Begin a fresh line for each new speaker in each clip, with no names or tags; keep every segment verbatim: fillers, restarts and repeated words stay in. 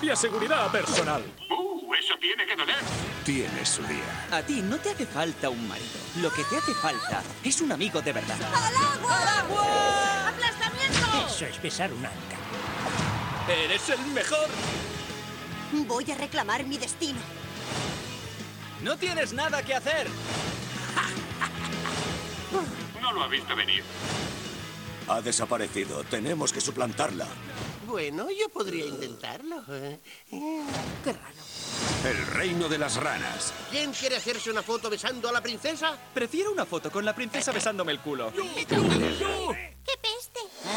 propia seguridad personal.
¡Uh! Eso tiene que doler.
Tiene su día.
A ti no te hace falta un marido. Lo que te hace falta es un amigo de verdad.
¡Al agua!
¡Al agua!
¡Aplastamiento!
Eso es besar un anca.
¡Eres el mejor!
Voy a reclamar mi destino.
¡No tienes nada que hacer!
No lo ha visto venir.
Ha desaparecido. Tenemos que suplantarla.
Bueno, yo podría intentarlo. ¿eh?
Qué raro.
El reino de las ranas.
¿Quién quiere hacerse una foto besando a la princesa?
Prefiero una foto con la princesa besándome el culo.
¡Qué peste!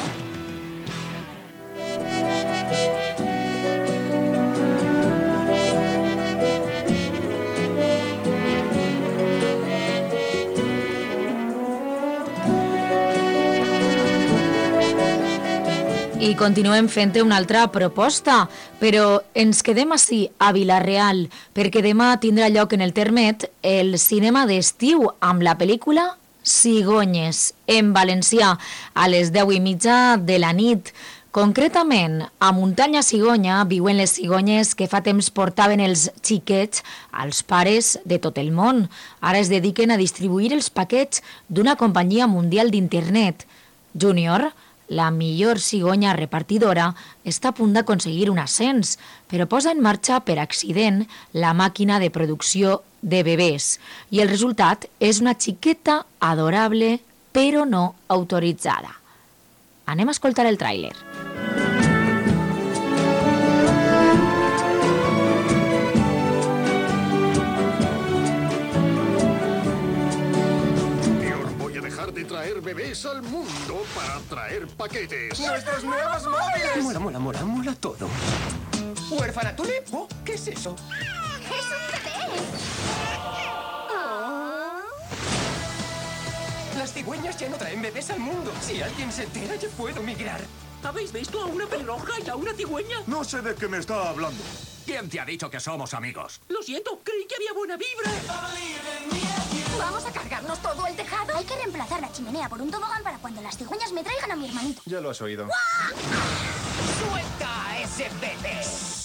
I continuem fent una altra proposta, però ens quedem ací, a Vila-real, perquè demà tindrà lloc en el Termet el cinema d'estiu amb la pel·lícula Cigonyes, en valencià, a les deu i mitja de la nit. Concretament, a Muntanya Cigonya viuen les cigonyes que fa temps portaven els xiquets als pares de tot el món. Ara es dediquen a distribuir els paquets d'una companyia mundial d'internet. Junior, la millor cigonya repartidora, està a punt d'aconseguir un ascens, però posa en marxa per accident la màquina de producció de bebès. I el resultat és una xiqueta adorable, però no autoritzada. Anem a escoltar el tràiler.
De traer bebés al mundo para traer paquetes.
¡Nuestros nuevos móviles!
Mola, mola, mola, mola todo.
¿Huérfana Tulip? Oh, ¿qué es eso?
¡Es un bebé! Oh.
Las cigüeñas ya no traen bebés al mundo. Si alguien se entera, yo puedo migrar.
¿Habéis visto a una pelirroja y a una cigüeña?
No sé de qué me está hablando.
¿Quién te ha dicho que somos amigos?
Lo siento, creí que había buena vibra.
¿Vamos a cargarnos todo el tejado? Hay que reemplazar la chimenea por un tobogán para cuando las cigüeñas me traigan a mi hermanito.
Ya lo has oído.
¡Suelta a ese bebé!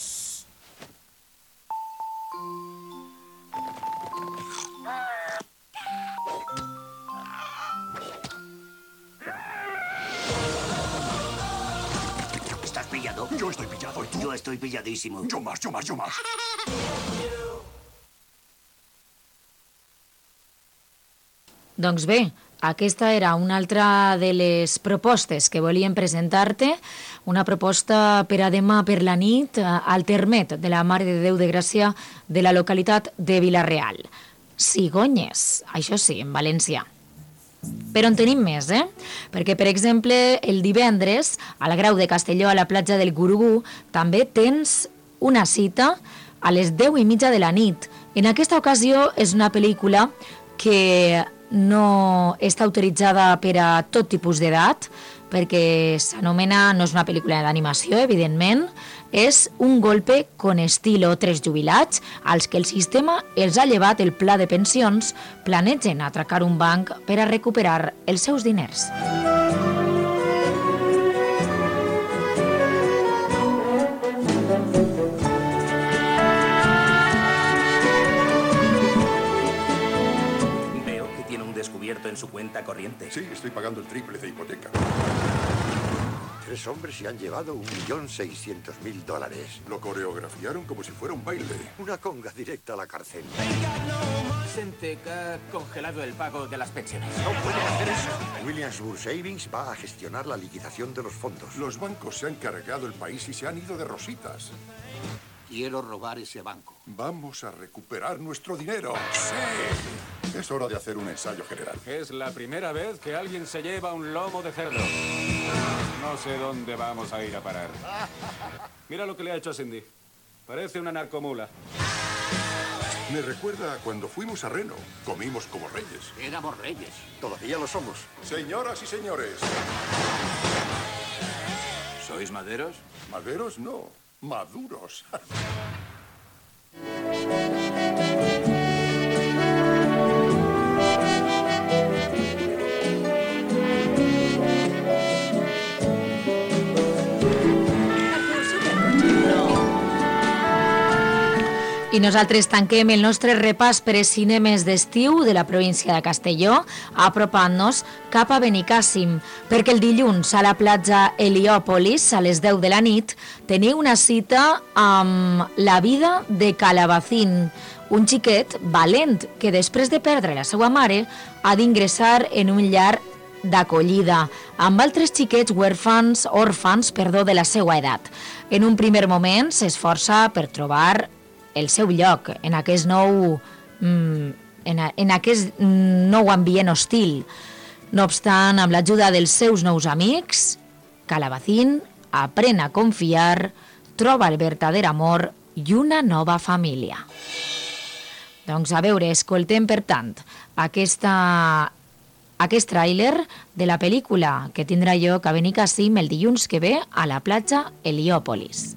¿Estás pillado?
Yo estoy pillado. ¿Y tú?
Yo estoy pilladísimo.
Yo más, yo más, yo más.
Doncs bé, aquesta era una altra de les propostes que volíem presentar-te, una proposta per a demà per la nit al Termet de la Mare de Déu de Gràcia de la localitat de Vila-real. Cigonyes, això sí, en valencià. Però en tenim més, eh? Perquè, per exemple, el divendres, a la Grau de Castelló, a la platja del Gurugú, també tens una cita a les deu i mitja de la nit. En aquesta ocasió és una pel·lícula que no està autoritzada per a tot tipus d'edat, perquè s'anomena, no és una pel·lícula d'animació, evidentment, és un golpe con estilo. Tres jubilats, als que el sistema els ha llevat el pla de pensions, planegen atracar un banc per a recuperar els seus diners.
En su cuenta corriente.
Sí, estoy pagando el triple de hipoteca.
Tres hombres se han llevado un millón seiscientos mil dólares.
Lo coreografiaron como si fuera un baile.
Una conga directa a la cárcel.
Sentec ha congelado el pago de las pensiones.
No pueden hacer eso. Williamsburg Savings va a gestionar la liquidación de los fondos.
Los bancos se han cargado el país y se han ido de rositas.
Quiero robar ese banco.
Vamos a recuperar nuestro dinero. ¡Sí! Es hora de hacer un ensayo general.
Es la primera vez que alguien se lleva un lomo de cerdo. No sé dónde vamos a ir a parar. Mira lo que le ha hecho a Cindy. Parece una narcomula.
Me recuerda a cuando fuimos a Reno. Comimos como reyes.
Éramos reyes.
Todavía lo somos.
Señoras y señores.
¿Sois maderos?
¿Maderos? No. Maduros.
I nosaltres tanquem el nostre repàs per als cinemes d'estiu de la província de Castelló, apropant-nos cap a Benicàssim, perquè el dilluns a la platja Heliòpolis, a les deu de la nit, teniu una cita amb La vida de Calabacín, un xiquet valent que després de perdre la seva mare ha d'ingressar en un llar d'acollida, amb altres xiquets huèrfans, òrfans, perdó, de la seva edat. En un primer moment s'esforça per trobar el seu lloc en aquest nou, en, en aquest nou ambient hostil. No obstant, amb l'ajuda dels seus nous amics, Calabacín aprèn a confiar, troba el verdader amor i una nova família. Doncs a veure, escoltem per tant aquesta, aquest tràiler de la pel·lícula que tindrà lloc a Benicàssim el dilluns que ve a la platja Heliòpolis.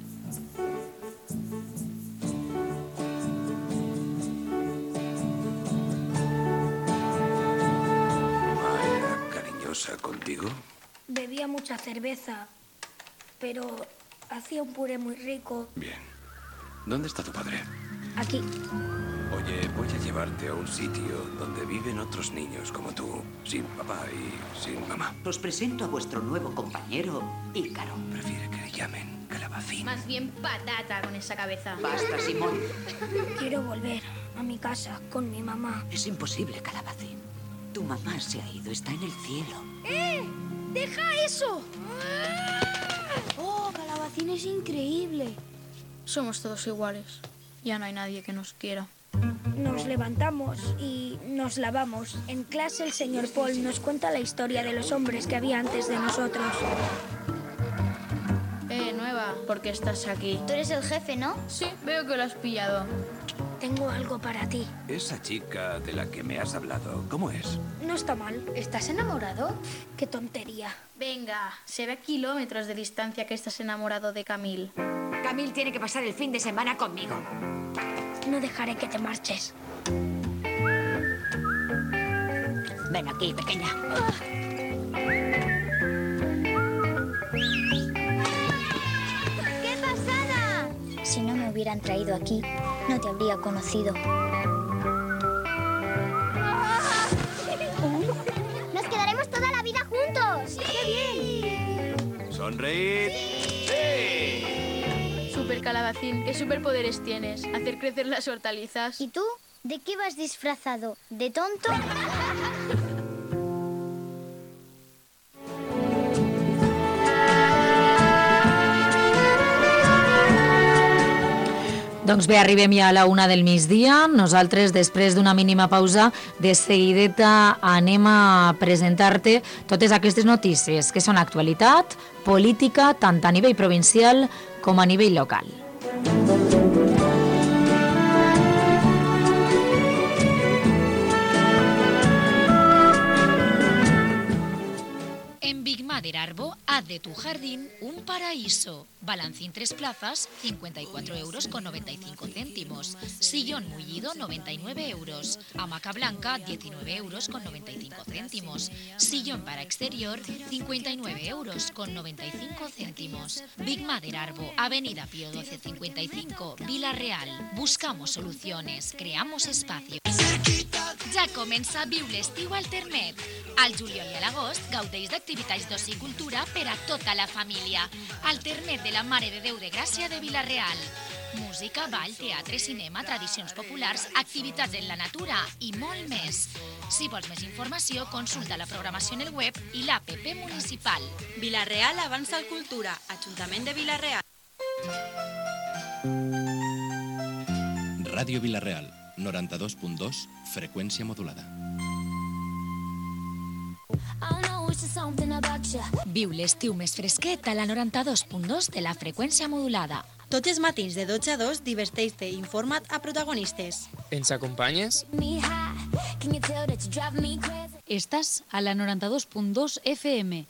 ¿Contigo?
Bebía mucha cerveza, pero hacía un puré muy rico.
Bien. ¿Dónde está tu padre?
Aquí.
Oye, voy a llevarte a un sitio donde viven otros niños como tú, sin papá y sin mamá.
Os presento a vuestro nuevo compañero, Ícaro.
Prefiere que le llamen Calabacín.
Más bien patata con esa cabeza.
Basta, Simón.
Quiero volver a mi casa con mi mamá.
Es imposible, Calabacín. Tu mamá se ha ido, está en el cielo.
¡Eh! ¡Deja eso! ¡Oh, Calabacín es increíble!
Somos todos iguales. Ya no hay nadie que nos quiera.
Nos levantamos y nos lavamos. En clase el señor Paul nos cuenta la historia de los hombres que había antes de nosotros.
Eh, nueva, ¿por qué estás aquí?
Tú eres el jefe, ¿no?
Sí, veo que lo has pillado.
Tengo algo para ti.
Esa chica de la que me has hablado, ¿cómo es?
No está mal.
¿Estás enamorado?
¡Qué tontería!
Venga, se ve a kilómetros de distancia que estás enamorado de Camille.
Camille tiene que pasar el fin de semana conmigo.
No dejaré que te marches.
Ven aquí, pequeña.
¡Qué pasada! Si no me hubieran traído aquí, no te habría conocido. ¡Nos quedaremos toda la vida juntos! ¡Qué bien!
¡Sonreír! ¡Sí!
Super Calabacín, ¿qué superpoderes tienes? ¿Hacer crecer las hortalizas?
¿Y tú? ¿De qué vas disfrazado? ¿De tonto?
Doncs bé, arribem ja a la una del migdia. Nosaltres, després d'una mínima pausa, de seguideta anem a presentar-te totes aquestes notícies que són actualitat, política, tant a nivell provincial com a nivell local.
En Big Mother Arbo, haz de tu jardín un paraíso. Balancín tres plazas, cincuenta y cuatro euros con noventa y cinco céntimos. Sillón mullido, noventa y nueve euros. Hamaca blanca, diecinueve euros con noventa y cinco céntimos. Sillón para exterior, cincuenta y nueve euros con noventa y cinco céntimos. Big Mother Arbo, Avenida Pío doce cincuenta y cinco, Vila Real. Buscamos soluciones, creamos espacio. Ja comença Viu l'estiu al Termet. Al juliol i a l'agost gaudeix d'activitats d'oci i cultura per a tota la família. Al Termet de la Mare de Déu de Gràcia de Vila-real. Música, ball, teatre, cinema, tradicions populars, activitats en la natura i molt més. Si vols més informació, consulta la programació en el web i l'A P P municipal.
Vila-real avança al cultura. Ajuntament de Vila-real.
Ràdio Vila-real, noranta-dos punt dos, freqüència modulada.
Viu l'estiu més fresquet a la noranta-dos punt dos de la freqüència modulada.
Tots els matins de dotze a dos diverteix-te i informa't a protagonistes.
Ens acompanyes?
Estàs a la noranta-dos punt dos F M.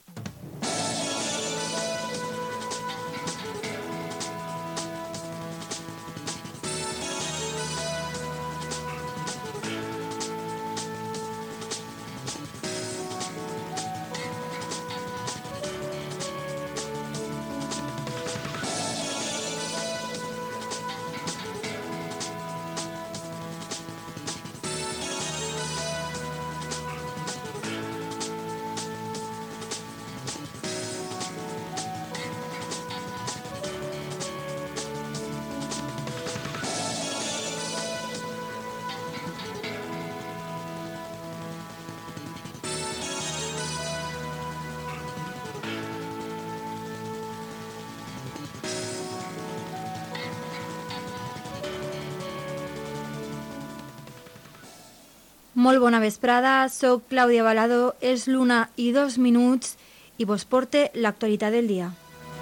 Molt bona vesprada, soc Clàudia Balado, és l'una i dos minuts i vos porte l'actualitat del dia.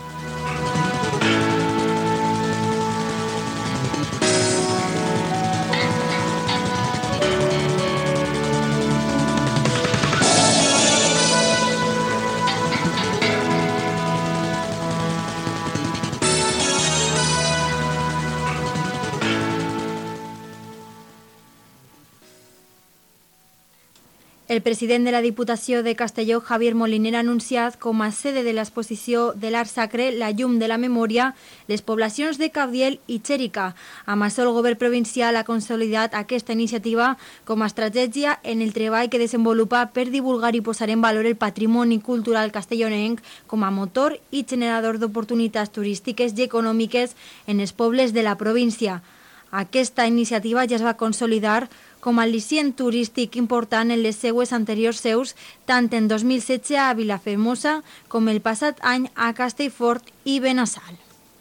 El president de la Diputació de Castelló, Javier Moliner, ha anunciat com a sede de l'exposició de l'art sacre La llum de la memòria les poblacions de Caudiel i Xèrica. Amb això, el govern provincial ha consolidat aquesta iniciativa com a estratègia en el treball que desenvolupa per divulgar i posar en valor el patrimoni cultural castellonenc com a motor i generador d'oportunitats turístiques i econòmiques en els pobles de la província. Aquesta iniciativa ja es va consolidar com a al·licient turístic important en les seues anteriors seus, tant en dos mil setze a Vilafermosa com el passat any a Castellfort i Benassal.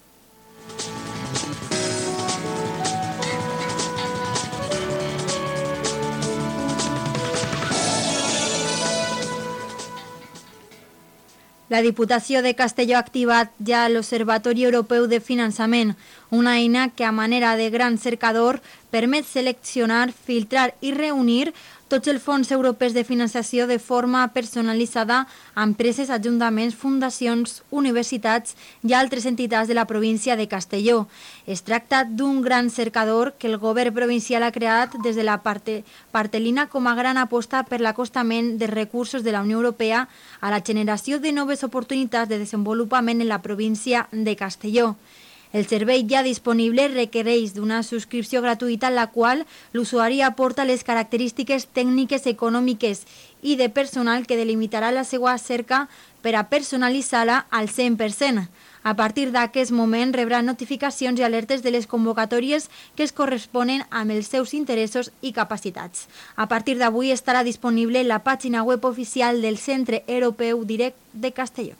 La Diputació de Castelló ha activat ja l'Observatori Europeu de Finançament, una eina que a manera de gran cercador permet seleccionar, filtrar i reunir tots els fons europeus de finançació de forma personalitzada a empreses, ajuntaments, fundacions, universitats i altres entitats de la província de Castelló. Es tracta d'un gran cercador que el govern provincial ha creat des de la parte, Partelina com a gran aposta per l'acostament de recursos de la Unió Europea a la generació de noves oportunitats de desenvolupament en la província de Castelló. El servei ja disponible requereix d'una subscripció gratuïta en la qual l'usuari aporta les característiques tècniques, econòmiques i de personal que delimitarà la seva cerca per a personalitzar-la al cent per cent. A partir d'aquest moment rebrà notificacions i alertes de les convocatòries que es corresponen amb els seus interessos i capacitats. A partir d'avui estarà disponible la pàgina web oficial del Centre Europeu Direct de Castelló.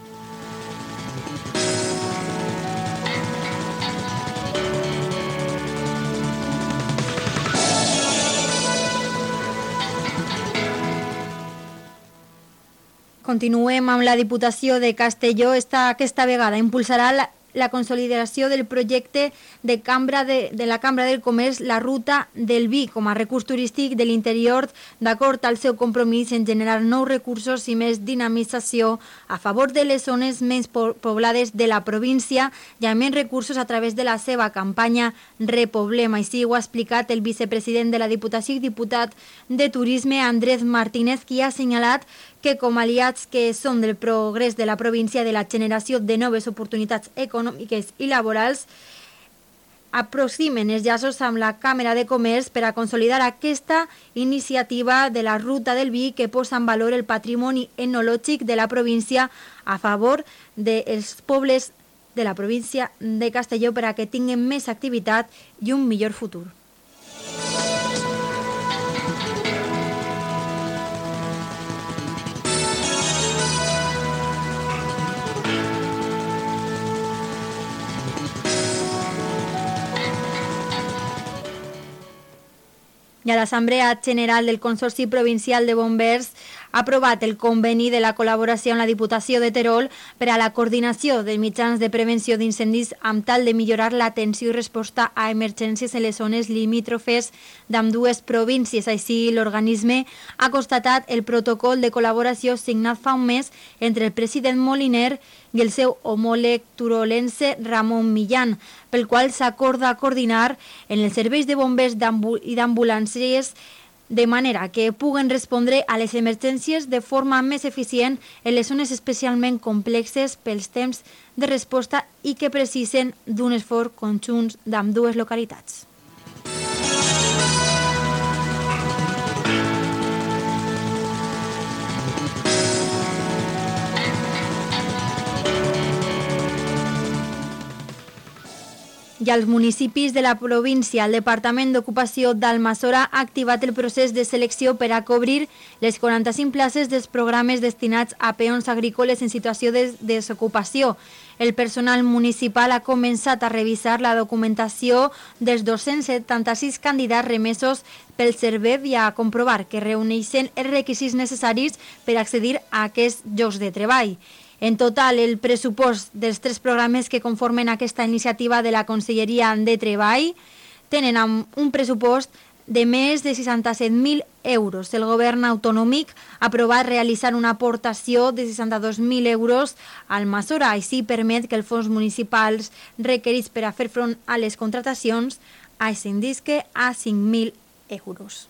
Continuem amb la Diputació de Castelló. Esta, aquesta vegada impulsarà la, la consolidació del projecte de, cambra de, de la Cambra del Comerç, la Ruta del Vi, com a recurs turístic de l'interior, d'acord al seu compromís en generar nous recursos i més dinamització a favor de les zones menys poblades de la província i amb menys recursos a través de la seva campanya Repoblem. Així ho ha explicat el vicepresident de la Diputació i diputat de Turisme, Andrés Martínez, qui ha assenyalat que com aliats que són del progrés de la província de la generació de noves oportunitats econòmiques i laborals, aproximen els llaços amb la Càmera de Comerç per a consolidar aquesta iniciativa de la Ruta del Vi que posa en valor el patrimoni etnològic de la província a favor dels pobles de la província de Castelló per a que tinguin més activitat i un millor futur. I a l'Assemblea General del Consorci Provincial de Bombers ha aprovat el conveni de la col·laboració amb la Diputació de Terol per a la coordinació de mitjans de prevenció d'incendis amb tal de millorar l'atenció i resposta a emergències en les zones limítrofes d'ambdues províncies. Així, l'organisme ha constatat el protocol de col·laboració signat fa un mes entre el president Moliner i el seu homòleg turolense Ramon Millán, pel qual s'acorda coordinar en els serveis de bombers i d'ambulàncies de manera que puguen respondre a les emergències de forma més eficient en les zones especialment complexes pels temps de resposta i que precisen d'un esforç conjunt d'ambdues localitats. I als municipis de la província, el Departament d'Ocupació d'Almassora ha activat el procés de selecció per a cobrir les quaranta-cinc places dels programes destinats a peons agrícoles en situació de desocupació. El personal municipal ha començat a revisar la documentació dels dos-cents setanta-sis candidats remesos pel CERVEB i a comprovar que reuneixen els requisits necessaris per accedir a aquests llocs de treball. En total, el pressupost dels tres programes que conformen aquesta iniciativa de la Conselleria de Treball tenen un pressupost de més de seixanta-set mil euros. El govern autonòmic ha aprovat realitzar una aportació de seixanta-dos mil euros al Almassora. Així permet que els fons municipals requerits per a fer front a les contratacions ascendisque a cinc mil euros.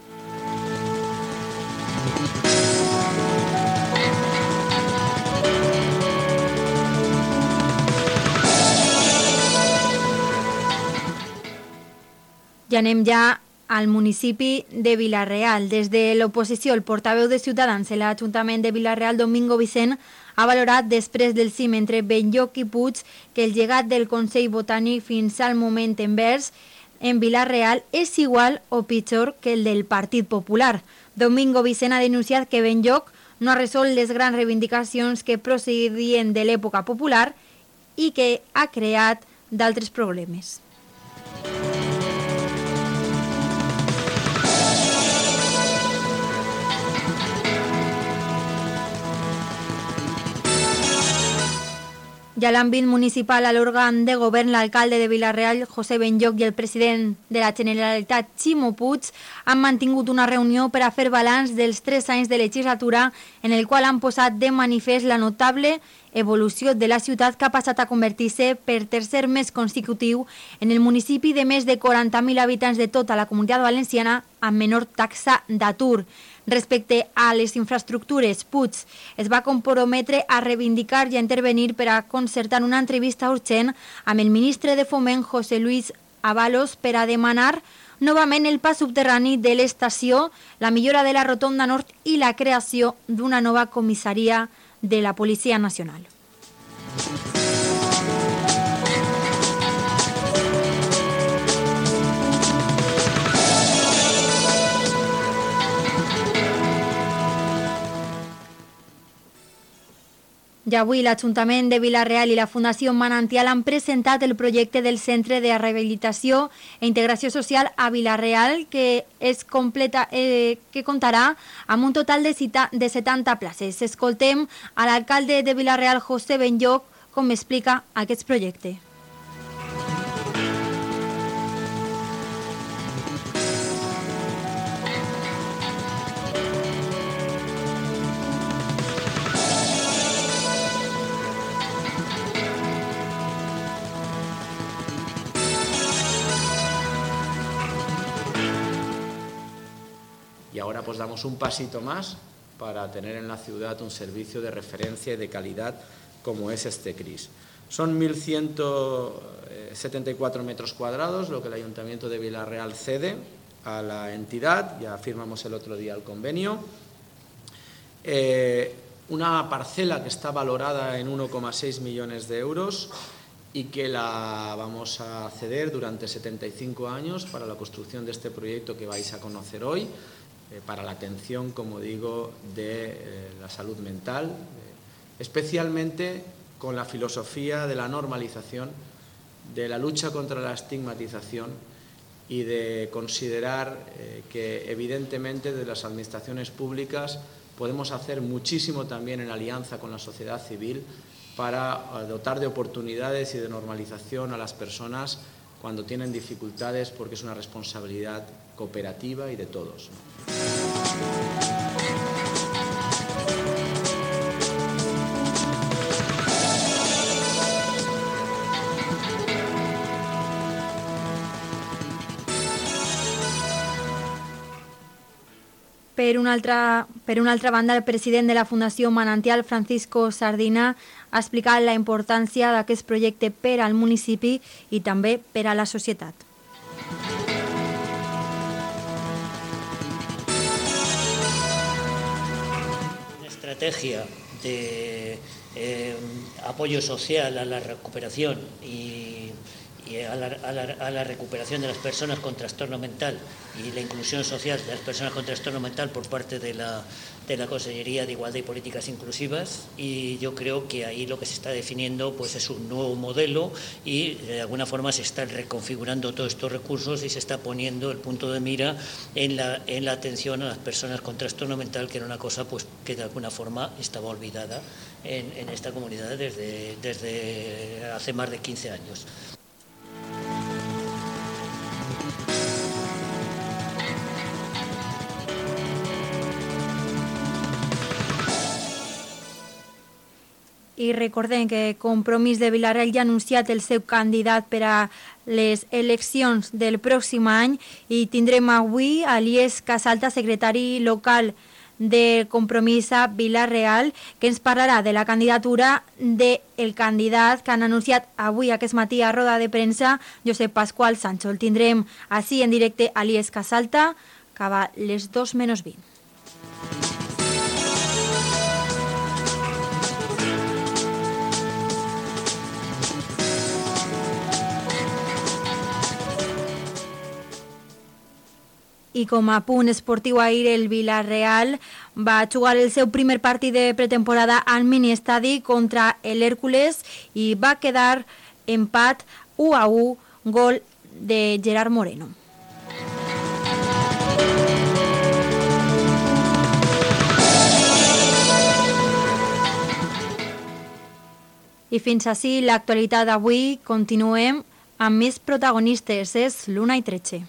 I anem ja al municipi de Vila-real. Des de l'oposició, el portaveu de Ciutadans en l'Ajuntament de Vila-real, Domingo Vicent, ha valorat després del cim entre Benlloc i Puig que el llegat del Consell Botànic fins al moment envers en Vila-real és igual o pitjor que el del Partit Popular. Domingo Vicent ha denunciat que Benlloc no ha resolt les grans reivindicacions que procedien de l'època popular i que ha creat d'altres problemes. I a l'àmbit municipal, a l'òrgan de govern, l'alcalde de Vila-real, José Benlloc, i el president de la Generalitat, Ximo Puig, han mantingut una reunió per a fer balanç dels tres anys de legislatura en el qual han posat de manifest la notable evolució de la ciutat que ha passat a convertir-se per tercer mes consecutiu en el municipi de més de quaranta mil habitants de tota la Comunitat Valenciana amb menor taxa d'atur. Respecte a les infraestructures, Puig es va comprometre a reivindicar i a intervenir per a concertar una entrevista urgent amb el ministre de Foment, José Luis Ábalos, per a demanar novament el pas subterrani de l'estació, la millora de la rotonda nord i la creació d'una nova comissaria de la Policia Nacional. I avui l'Ajuntament de Vila-real i la Fundació Manantial han presentat el projecte del Centre de Rehabilitació e Integració Social a Vila-real que, es completa, eh, que comptarà amb un total de, cita, de setanta places. Escoltem a l'alcalde de Vila-real, José Benlloc, com explica aquest projecte.
Y ahora pues damos un pasito más para tener en la ciudad un servicio de referencia y de calidad como es este C R I S. Son mil ciento setenta y cuatro metros cuadrados lo que el Ayuntamiento de Vila-real cede a la entidad, ya firmamos el otro día el convenio. Eh, una parcela que está valorada en uno coma seis millones de euros y que la vamos a ceder durante setenta y cinco años para la construcción de este proyecto que vais a conocer hoy, eh, para la atención, como digo, de eh, la salud mental, eh, especialmente con la filosofía de la normalización, de la lucha contra la estigmatización y de considerar eh, que evidentemente de las administraciones públicas podemos hacer muchísimo también en alianza con la sociedad civil para dotar de oportunidades y de normalización a las personas cuando tienen dificultades, porque es una responsabilidad cooperativa y de todos.
Per una, altra, per una altra banda, el president de la Fundació Manantial, Francisco Sardina, ha explicat la importància d'aquest projecte per al municipi i també per a la societat.
Una estrategia de eh, apoyo social a la recuperación y, y a la, a, la, a la recuperación de las personas con trastorno mental y la inclusión social de las personas con trastorno mental por parte de la, de la Consellería de Igualdad y Políticas Inclusivas, y yo creo que ahí lo que se está definiendo pues es un nuevo modelo y de alguna forma se están reconfigurando todos estos recursos y se está poniendo el punto de mira en la, en la atención a las personas con trastorno mental, que era una cosa pues que de alguna forma estaba olvidada en, en esta comunidad desde, desde hace más de quince años.
I recordem que Compromís de Vila-real ja ha anunciat el seu candidat per a les eleccions del pròxim any i tindrem avui a Elies Casalta, secretari local de Compromís a Vila-real, que ens parlarà de la candidatura del candidat que han anunciat avui aquest matí a roda de premsa, Josep Pasqual Sancho. El tindrem així en directe a Elies Casalta, que va les dos menys vint. I com a punt esportiu, ahir el Vila-real va jugar el seu primer partit de pretemporada al miniestadi contra l'Hèrcules i va quedar empat u a u, gol de Gerard Moreno. I fins ací l'actualitat d'avui. Continuem amb més protagonistes. És l'una i tretze.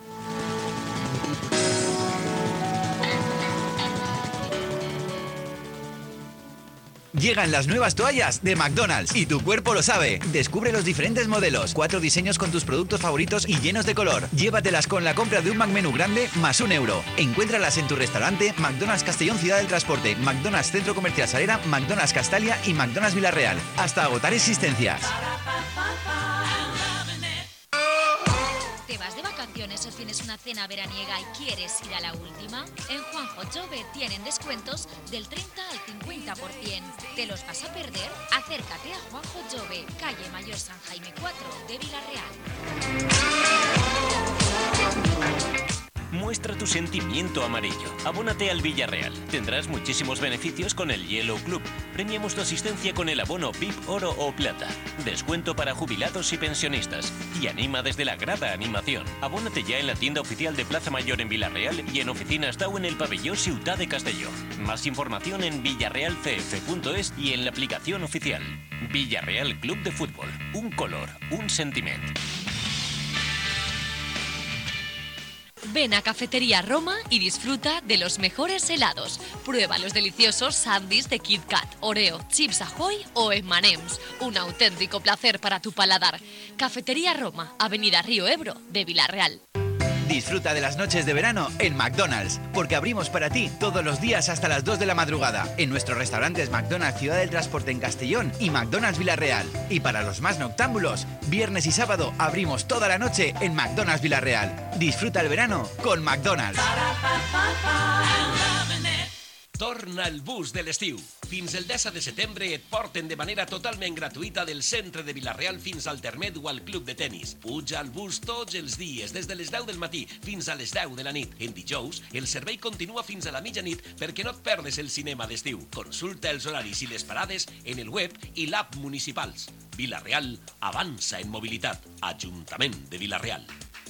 Llegan las nuevas toallas de McDonald's y tu cuerpo lo sabe. Descubre los diferentes modelos, cuatro diseños con tus productos favoritos y llenos de color. Llévatelas con la compra de un McMenú grande más un euro. Encuéntralas en tu restaurante McDonald's Castellón Ciudad del Transporte, McDonald's Centro Comercial Salera, McDonald's Castalia y McDonald's Vila-real. Hasta agotar existencias.
¿Te vas de vacaciones o tienes una cena veraniega y quieres ir a la última? En Juanjo Jove tienen descuentos del treinta al cincuenta por ciento. ¿Te los vas a perder? Acércate a Juanjo Jove, calle Mayor San Jaime cuatro de Vila-real.
Muestra tu sentimiento amarillo. Abónate al Villarreal. Tendrás muchísimos beneficios con el Yellow Club. Premiamos tu asistencia con el abono V I P Oro o Plata. Descuento para jubilados y pensionistas. Y anima desde la grada animación. Abónate ya en la tienda oficial de Plaza Mayor en Vila-real y en oficinas Tau en el pabellón Ciutat de Castelló. Más información en villarreal c f punto es y en la aplicación oficial. Villarreal Club de Fútbol. Un color, un sentimiento.
Ven a Cafetería Roma y disfruta de los mejores helados. Prueba los deliciosos sándwiches de Kit Kat, Oreo, Chips Ahoy o eme and ems. Un auténtico placer para tu paladar. Cafetería Roma, Avenida Río Ebro, de Vila-real.
Disfruta de las noches de verano en McDonald's, porque abrimos para ti todos los días hasta las dos de la madrugada en nuestros restaurantes McDonald's Ciudad del Transporte en Castellón y McDonald's Vila-real. Y para los más noctámbulos, viernes y sábado abrimos toda la noche en McDonald's Vila-real. Disfruta el verano con McDonald's.
Torna el bus de l'estiu. Fins el deu de setembre et porten de manera totalment gratuïta del centre de Vila-real fins al Termet o al club de tennis. Puja al bus tots els dies, des de les deu del matí fins a les deu de la nit. En dijous, el servei continua fins a la mitjanit perquè no et perdes el cinema d'estiu. Consulta els horaris i les parades en el web i l'app municipals. Vila-real avança en mobilitat. Ajuntament de Vila-real.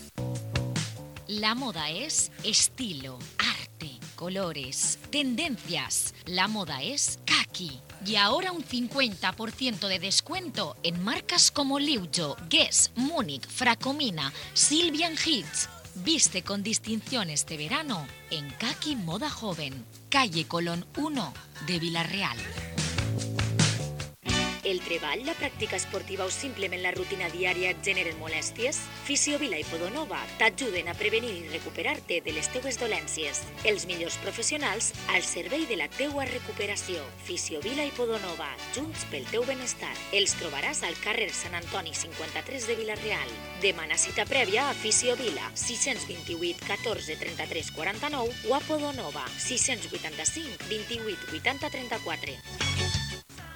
La moda es estilo, arte, colores, tendencias. La moda es Kaki. Y ahora un cincuenta por ciento de descuento en marcas como Liujo, Guess, Múnich, Fracomina, Sylvian Hits. Viste con distinción este verano en Kaki Moda Joven, calle Colón uno de Vila-real.
El treball, la pràctica esportiva o simplement la rutina diària et generen molèsties? Fisiovila i Podonova t'ajuden a prevenir i recuperar-te de les teues dolències. Els millors professionals al servei de la teua recuperació. Fisiovila i Podonova, junts pel teu benestar. Els trobaràs al carrer Sant Antoni cinquanta-tres de Vila-real. Demana cita prèvia a Fisiovila, sis dos vuit, catorze, trenta-tres, quaranta-nou o a Podonova, sis vuit cinc, vint-i-vuit, vuitanta, trenta-quatre.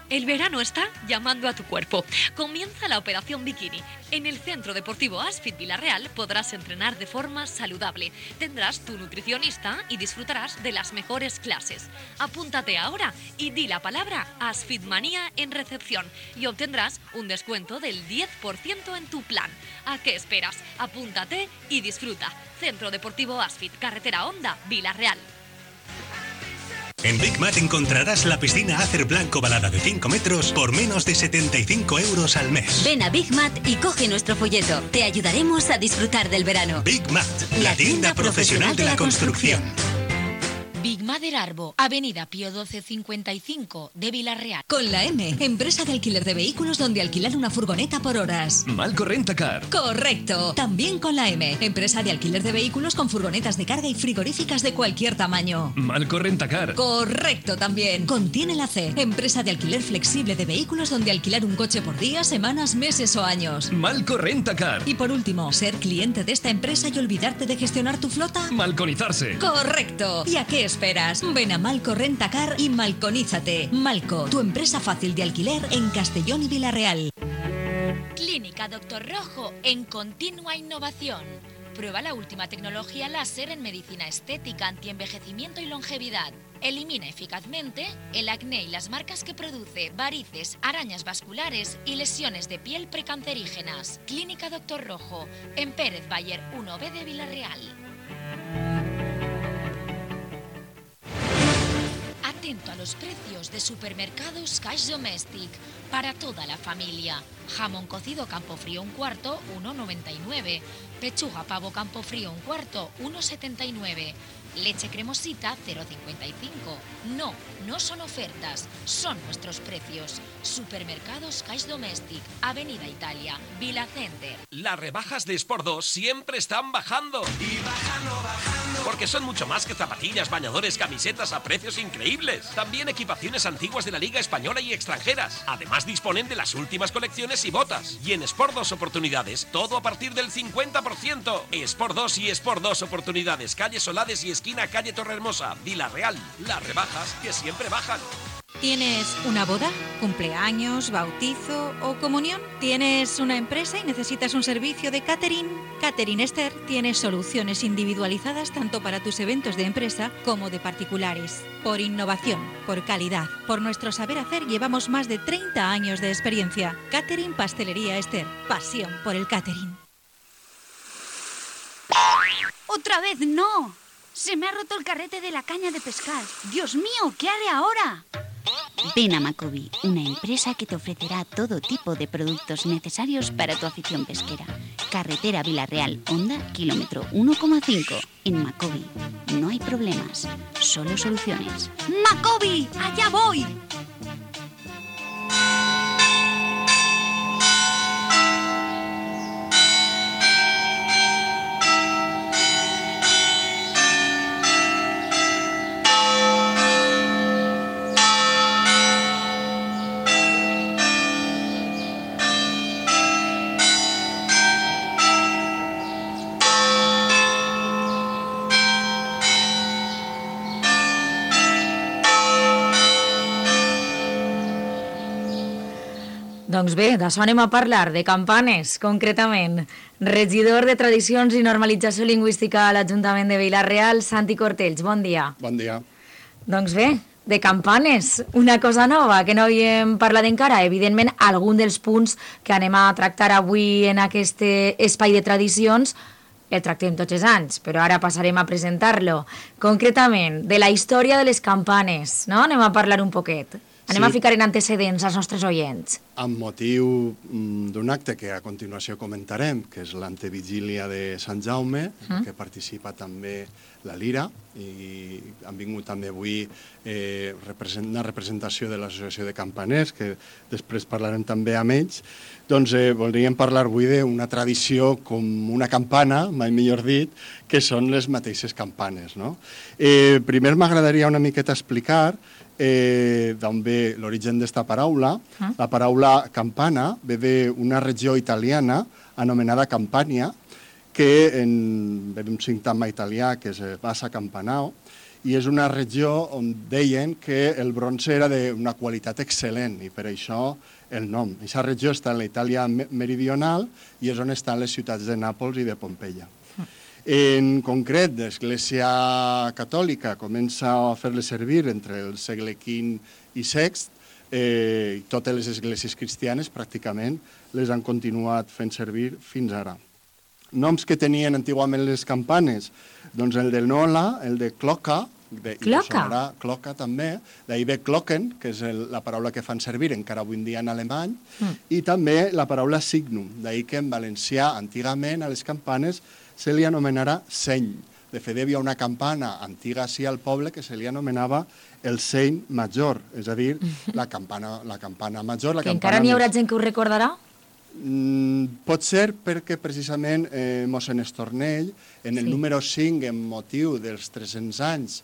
El verano está llamando a tu cuerpo. Comienza la Operación Bikini. En el Centro Deportivo Asfit Villarreal podrás entrenar de forma saludable. Tendrás tu nutricionista y disfrutarás de las mejores clases. Apúntate ahora y di la palabra Asfitmanía en recepción y obtendrás un descuento del diez por ciento en tu plan. ¿A qué esperas? Apúntate y disfruta. Centro Deportivo Asfit, Carretera Honda, Villarreal.
En Big Mat encontrarás la piscina Acer Blanco balada de cinco metros por menos de setenta y cinco euros al mes.
Ven a Big Mat y coge nuestro folleto. Te ayudaremos a disfrutar del verano.
Big Mat, la, la tienda profesional de la construcción.
Big Mother Arbo, Avenida Pío doce cincuenta y cinco de Villarreal.
Con la M, empresa de alquiler de vehículos donde alquilar una furgoneta por horas.
Malco Rentacar.
Correcto. También con la M, empresa de alquiler de vehículos con furgonetas de carga y frigoríficas de cualquier tamaño.
Malco Rentacar.
Correcto también. Contiene la C, empresa de alquiler flexible de vehículos donde alquilar un coche por días, semanas, meses o años.
Malco Rentacar.
Y por último, ser cliente de esta empresa y olvidarte de gestionar tu flota.
Malconizarse.
Correcto. ¿Y a qué esperas? Ven a Malco Rentacar y malconízate. Malco, tu empresa fácil de alquiler en Castellón y Villarreal.
Clínica Doctor Rojo, en continua innovación. Prueba la última tecnología láser en medicina estética, antienvejecimiento y longevidad. Elimina eficazmente el acné y las marcas que produce, varices, arañas vasculares y lesiones de piel precancerígenas. Clínica Doctor Rojo, en Pérez Bayer uno B de Villarreal. Atento a los precios de Supermercados Cash Domestic para toda la familia. Jamón cocido Campofrío un cuarto, uno noventa y nueve. Pechuga pavo Campofrío un cuarto, uno setenta y nueve. Leche cremosita, cero cincuenta y cinco. No, no son ofertas, son nuestros precios. Supermercados Cash Domestic, Avenida Italia, Vila Center.
Las rebajas de Sport dos siempre están bajando. Y bajando, bajando. Porque son mucho más que zapatillas, bañadores, camisetas a precios increíbles. También equipaciones antiguas de la Liga Española y extranjeras. Además disponen de las últimas colecciones y botas. Y en Sport dos Oportunidades, todo a partir del cincuenta por ciento. Sport dos y Sport dos Oportunidades, calle Solades y esquina calle Torrehermosa, Villarreal. Las rebajas que siempre bajan.
¿Tienes una boda, cumpleaños, bautizo o comunión? ¿Tienes una empresa y necesitas un servicio de catering? Catering Esther tiene soluciones individualizadas tanto para tus eventos de empresa como de particulares. Por innovación, por calidad, por nuestro saber hacer llevamos más de treinta años de experiencia. Catering Pastelería Esther, pasión por el catering.
¡Otra vez no! Se me ha roto el carrete de la caña de pescar. ¡Dios mío! ¿Qué haré ahora?
Ven a Macobi, una empresa que te ofrecerá todo tipo de productos necesarios para tu afición pesquera. Carretera Villarreal, Honda, kilómetro uno coma cinco. En Macobi no hay problemas, solo soluciones.
¡Macobi! ¡Allá voy!
Doncs bé, d'això anem a parlar, de campanes, concretament. Regidor de Tradicions i Normalització Lingüística a l'Ajuntament de Vila-real, Santi Cortells, bon dia.
Bon dia.
Doncs bé, de campanes, una cosa nova que no havíem parlat encara. Evidentment, algun dels punts que anem a tractar avui en aquest espai de tradicions el tractem tots els anys, però ara passarem a presentar-lo. Concretament, de la història de les campanes, no? Anem a parlar un poquet. Anem sí. a ficar en antecedents als nostres oients.
Amb motiu d'un acte que a continuació comentarem, que és l'antevigília de Sant Jaume, uh-huh. que participa també la Lira, i han vingut també avui eh, una representació de l'Associació de Campaners, que després parlarem també amb ells. Doncs eh, voldríem parlar avui d'una tradició com una campana, mai millor dit, que són les mateixes campanes, no? Eh, primer m'agradaria una miqueta explicar Eh, d'on ve l'origen d'esta paraula. Ah. La paraula campana ve d'una regió italiana anomenada Campania, que en, ve d'un sintagma italià que és bassa campanao, i és una regió on deien que el bronze era d'una qualitat excel·lent i per això el nom. Aquesta regió està en la Itàlia meridional i és on estan les ciutats de Nàpols i de Pompeia. En concret, l'Església Catòlica comença a fer-les servir entre el segle quinze i sext, eh, i totes les esglésies cristianes pràcticament les han continuat fent servir fins ara. Noms que tenien antigament les campanes, doncs el de Nola, el de Cloca, de,
Cloca?
Sonarà, Cloca també, d'ahir ve Glocken, que és el, la paraula que fan servir encara avui en dia en alemany, mm. i també la paraula signum, d'ahir que en valencià antigament a les campanes se li anomenarà seny. De fet, hi havia una campana antiga així al poble que se li anomenava el seny major, és a dir, la campana, la campana major. La
que
campana
encara n'hi haurà
més...
gent que ho recordarà?
Mm, pot ser perquè precisament eh, mossèn Estornell, en el
Sí.
número cinc, en motiu dels tres-cents anys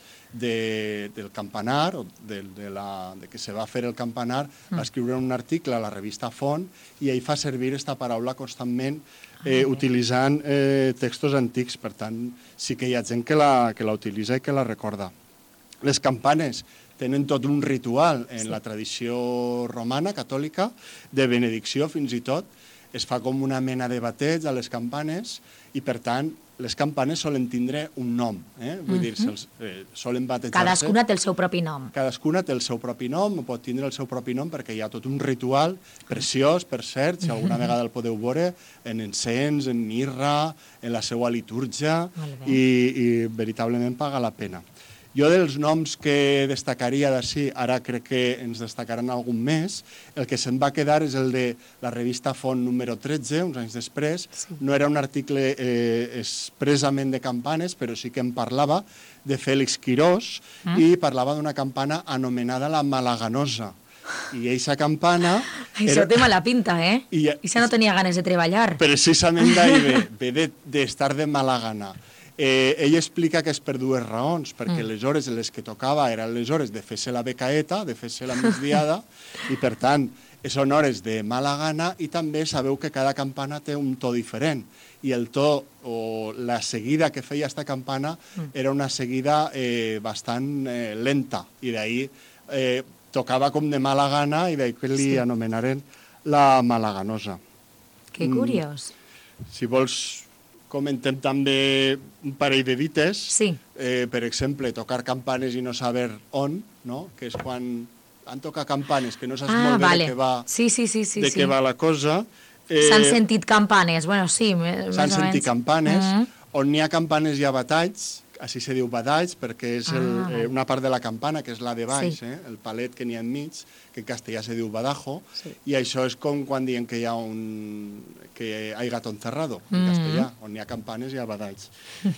de, del campanar, o de, de, la, de que se va fer el campanar,
Mm.
va escriure un article a la revista Font i ell fa servir aquesta paraula constantment eh, utilitzant eh, textos antics. Per tant, sí que hi ha gent que la, que la utilitza i que la recorda. Les campanes tenen tot un ritual en
Sí.
la tradició romana, catòlica, de benedicció fins i tot. Es fa com una mena de bateig a les campanes i, per tant, les campanes solen tindre un nom. Eh? Vull dir,
Mhm.
se'ls, eh, solen batejar-se...
Cadascuna té el seu propi nom.
Cadascuna té el seu propi nom, o pot tindre el seu propi nom perquè hi ha tot un ritual preciós, per cert, si alguna vegada el podeu veure, en encens, en mirra, en la seva litúrgia,
Molt bé.
i, i veritablement paga la pena. Jo dels noms que destacaria d'ací, ara crec que ens destacaran algun més, el que se'n va quedar és el de la revista Font número tretze, uns anys després. Sí. No era un article eh, expressament de campanes, però sí que en parlava de Fèlix Quirós mm. i parlava d'una campana anomenada la Malaganosa. I eixa campana...
Això
era...
té mala pinta, eh?
I,
I se no tenia ganes de treballar.
Precisament d'ahir ve, ve d'estar de, de mala gana. Eh, ell explica que és per dues raons, perquè mm. les hores en les que tocava eren les hores de fer-se la becaeta, de fer-se la migdiada, i per tant són hores de mala gana, i també sabeu que cada campana té un to diferent, i el to o la seguida que feia esta campana mm. era una seguida eh, bastant eh, lenta, i d'ahir eh, tocava com de mala gana, i d'ahir que li sí. anomenaren la Malaganosa.
Que curiós.
Mm, si vols... Comentem també un parell de dites.
Sí.
Eh, per exemple, tocar campanes i no saber on, no? Que és quan han tocat campanes, que no saps
Ah,
molt bé
vale.
de què va,
Sí, sí, sí, sí,
de
sí.
què va la cosa. Eh,
S'han sentit campanes, bueno, sí, més
S'han
o
sentit
menys.
campanes.
Mhm.
On n'hi ha campanes hi ha batalls, així se diu badalls, perquè és el,
Ah,
eh, una part de la campana, que és la de baix,
Sí.
eh? El palet que n'hi ha enmig, que en castellà se diu badajo,
Sí.
i això és com quan diem que hi ha un... que hay gato encerrado, en
Mm.
castellà, on hi ha campanes hi ha badalls.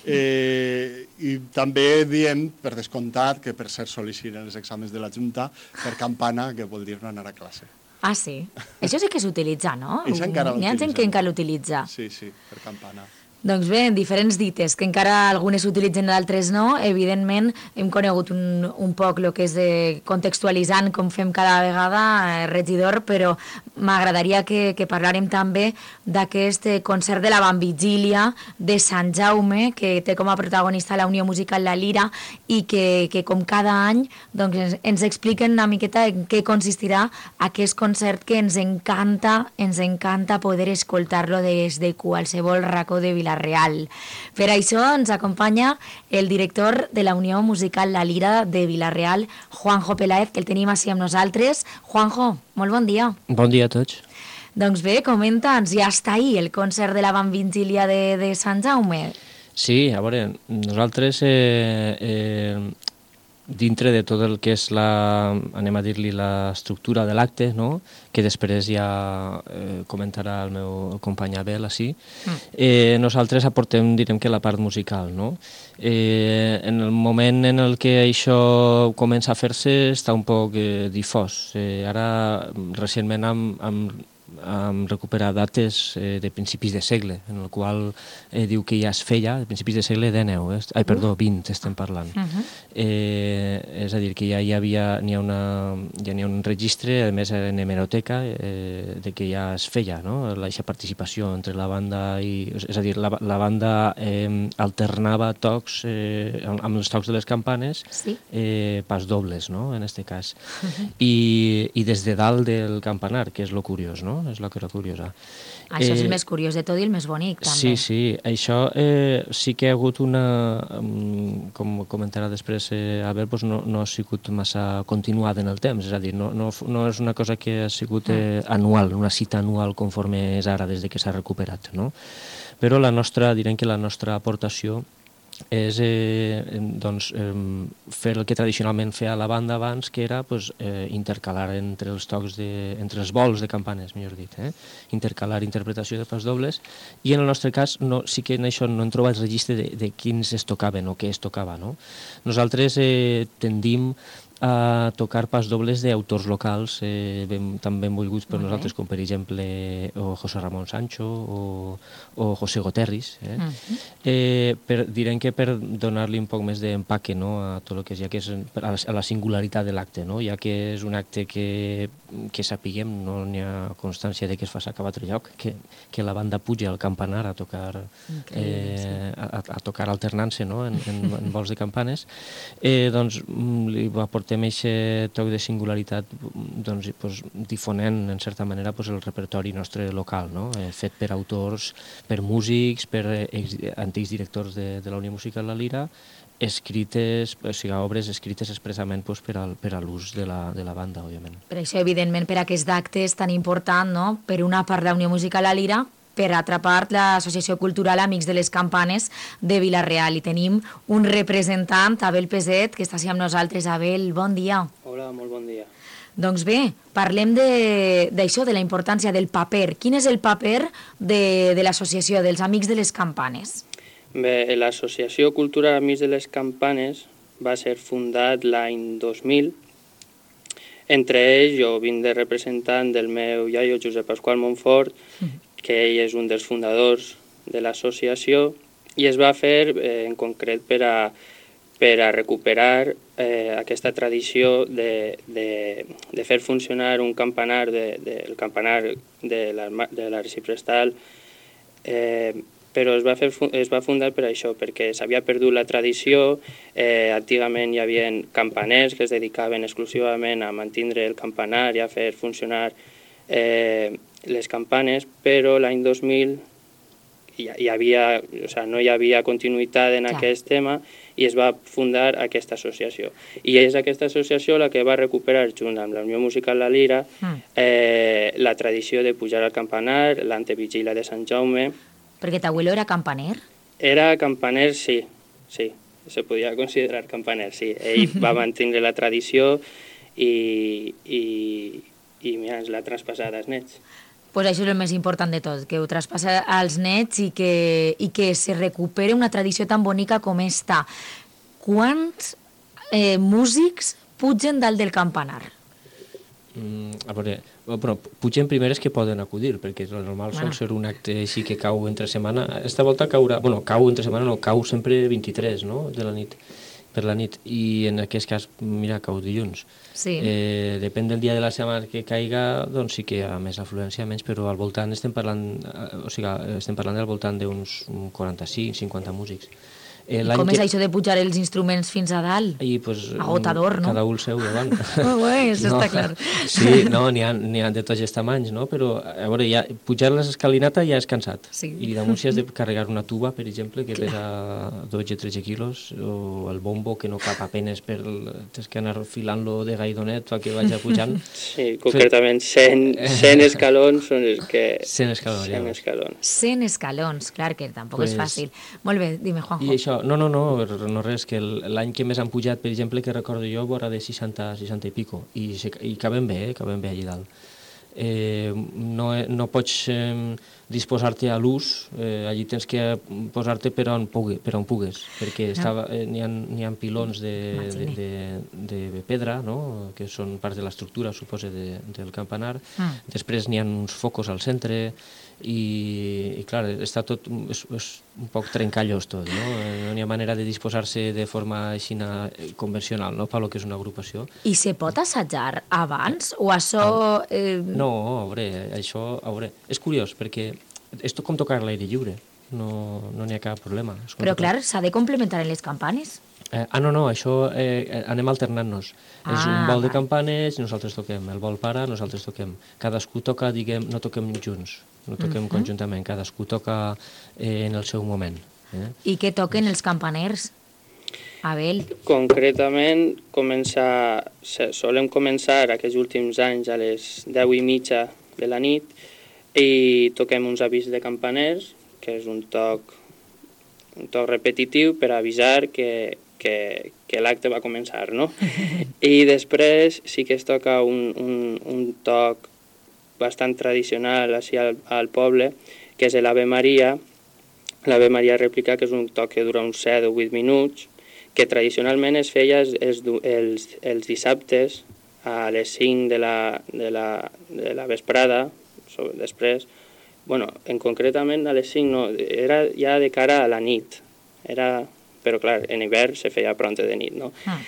Eh, I també diem, per descomptat, que per ser sol·licitant els exàmens de la Junta, per campana, que vol dir no anar a classe.
Ah, sí? Això sí que s'utilitza, no?
Això encara
N'hi ha gent
l'utilitzen.
que encara l'utilitza.
Sí, sí, per campana.
Doncs bé, diferents dites, que encara algunes s'utilitzen i d'altres no. Evidentment, hem conegut un, un poc el que és eh, contextualitzant, com fem cada vegada, eh, regidor, però m'agradaria que, que parlàrem també d'aquest eh, concert de la Banvigília de Sant Jaume, que té com a protagonista la Unió Musical La Lira, i que, que com cada any doncs, ens, ens expliquen una miqueta en què consistirà aquest concert que ens encanta, ens encanta poder escoltar-lo des de qualsevol racó de Vilareal. Per això ens acompanya el director de la Unió Musical La Lira de Vilareal, Juanjo Peláez, que el tenim així amb nosaltres. Juanjo, molt bon dia.
Bon dia a tots.
Doncs bé, comenta'ns, ja està ahí el concert de la Banvigília de, de Sant Jaume.
Sí, a veure, nosaltres eh, eh, dintre de tot el que és la, anem a dir-li, l'estructura de l'acte, no? Que després ja eh, comentarà el meu company Abel, així, mm. eh, nosaltres aportem, direm que la part musical, no? Eh, en el moment en el que això comença a fer-se està un poc eh, difós. Eh, ara, recentment, hem, hem um, recupera dates eh, de principis de segle, en el qual eh, diu que ja es feia, de principis de segle dinou, eh? Ai, perdó, vint estem parlant. Uh -huh. eh, és a dir, que ja hi havia, n'hi ha, una, ja n'hi ha un registre, a més en hemeroteca, eh, de que ja es feia, no?, aquesta participació entre la banda i... És a dir, la, la banda eh, alternava tocs eh, amb els tocs de les campanes, sí. eh, pas dobles, no?, en aquest cas. Uh -huh. I, I des de dalt del campanar, que és lo curiós, no?, és la cosa curiosa.
Això és
eh,
el més curiós de tot i el més bonic, també.
Sí, sí, això eh, sí que ha hagut una, com comentarà després eh, Albert, doncs no, no ha sigut massa continuada en el temps, és a dir, no, no, no és una cosa que ha sigut eh, anual, una cita anual conforme és ara des de que s'ha recuperat, no? Però la nostra, direm que la nostra aportació és eh, doncs, eh, fer el que tradicionalment feia la banda abans, que era pues, eh, intercalar entre els tocs de, entre els vols de campanes, millor dit, eh? intercalar interpretació de pas dobles, i en el nostre cas no, sí que en això no hem trobat el registre de, de quins es tocaven o què es tocava, no? Nosaltres eh, tendim a tocar pas dobles d'autors locals eh, ben, tan ben volguts per nosaltres, com per exemple o José Ramón Sancho o, o José Goterris. Eh? Uh-huh. eh, per, direm que per donar-li un poc més d'empaque, no?, a tot el que és, ja que és a la, a la singularitat de l'acte, no? Ja que és un acte que, que sapiguem, no n'hi ha constància de que es fa a cap altre lloc, que, que la banda puja al campanar a tocar, eh, sí. a, a tocar alternant-se, no?, en, en, en vols de campanes, eh, doncs li va portar portem aquest toc de singularitat doncs, pues, difonent, en certa manera, pues, el repertori nostre local, no? eh, fet per autors, per músics, per ex, antics directors de, de la Unió Musical La Lira, escrites, o sigui, obres escrites expressament pues, per, al, per a l'ús de, la, de la banda, òbviament.
Per això, evidentment, per aquest acte és tan important, no?, per una part la Unió Musical La Lira, per altra part, l'Associació Cultural Amics de les Campanes de Vila-real. I tenim un representant, Abel Peset, que està així amb nosaltres. Abel, bon dia.
Hola, molt bon dia.
Doncs bé, parlem d'això, de, de la importància del paper. Quin és el paper de, de l'associació, dels Amics de les Campanes?
Bé, l'Associació Cultural Amics de les Campanes va ser fundat l'any dos mil. Entre ells, jo vinc de representant del meu iaio Josep Pasqual Montfort, mm. que ell és un dels fundadors de l'associació, i es va fer eh, en concret per a, per a recuperar eh, aquesta tradició de, de, de fer funcionar un campanar, de, de, el campanar de l'Arxiprestal, eh, però es va, fer, es va fundar per això, perquè s'havia perdut la tradició. Eh, antigament hi havia campaners que es dedicaven exclusivament a mantenir el campanar i a fer funcionar eh, les campanes, però l'any dos mil hi, hi havia, o sigui, no hi havia continuïtat en Clar. Aquest tema i es va fundar aquesta associació. I és aquesta associació la que va recuperar, junt amb la Unió Musical La Lira, mm. eh, la tradició de pujar al campanar, l'antevigília de Sant Jaume.
Perquè t'abuelo era campaner?
Era campaner, sí, sí, se podia considerar campaner, sí. Ell va mantenir la tradició i, i, i mira, ens l'ha traspassat als nets.
Pues això és el més important de tot, que ho traspassa als nets i que, i que se recupere una tradició tan bonica com esta. Quants eh, músics pugen dalt del campanar?
Mm, a veure, però pugen primer és que poden acudir, perquè el normal bueno. Sol ser un acte així que cau entre setmana. Esta volta caurà, bueno, cau entre setmana, no, cau sempre vint-i-tres, no?, de la nit, per la nit, i en aquest cas, mira, cau dilluns.
Sí.
Eh, depèn del dia de la setmana que caiga, doncs sí que hi ha més afluència, menys, però al voltant estem parlant, o sigui, estem parlant del voltant d'uns quaranta-cinc cinquanta músics.
Eh, I com és que... això de pujar els instruments fins a dalt?
I, pues,
agotador, no?
Cada un el seu davant.
Oh, bé, això no, està clar.
Sí, no, n'hi ha, n'hi ha de tots els tamanys, no? Però, a veure, ja, pujar l'escalinata ja és cansat.
Sí.
I damunt si has de carregar una tuba, per exemple, que pesa dotze tretze quilos, o el bombo que no cap apenes per... Tens que anar filant-lo de gaidonet perquè vagi pujant.
Sí, concretament cent, cent escalons són els que...
cent escalons,
cent escalons.
cent escalons, clar que tampoc pues... és fàcil. Molt bé, dime, Juanjo.
I això, no, no, no, no res, que l'any que més han pujat, per exemple, que recordo jo, vora de seixanta, seixanta i pico, i, i caben bé, eh, caben bé allà dalt. eh, no, no pots eh, disposar-te a l'ús, eh, allí tens que posar-te per on, pugui, per on pugues, perquè estava, eh, n'hi ha, n'hi ha pilons de, de, de, de pedra, no? Que són part de l'estructura, suposa, de, del campanar. Mm. Després n'hi ha uns focus al centre, i, i clar, està tot, és, és un poc trencallós tot, no? No hi ha manera de disposar-se de forma així convencional, no?, per lo que és una agrupació.
I se pot assajar abans? O això... Eh...
No, a veure, això, a veure, és curiós, perquè és com tocar l'aire lliure, no n'hi no ha cap problema.
Però clar, s'ha de complementar en les campanes.
Eh, ah, no, no, això eh, anem alternant-nos. Ah, és un vol de campanes i nosaltres toquem. El vol para, nosaltres toquem. Cadascú toca, diguem, no toquem junts, no toquem uh-huh. conjuntament. Cadascú toca eh, en el seu moment. Eh?
I què toquen els campaners? Abel?
Concretament, començar, solem començar aquests últims anys a les deu i mitja de la nit i toquem uns avís de campaners, que és un toc, un toc repetitiu per avisar que que, que l'acte va començar, no? I després sí que es toca un, un, un toc bastant tradicional així al, al poble, que és l'Ave Maria, l'Ave Maria rèplica, que és un toc que dura uns set o vuit minuts, que tradicionalment es feia els, els, els dissabtes a les cinc de la, de la, de la vesprada, després, bueno, en concretament a les cinc no, era ja de cara a la nit, era... però clar, en hivern se feia pronte de nit, no? Ah.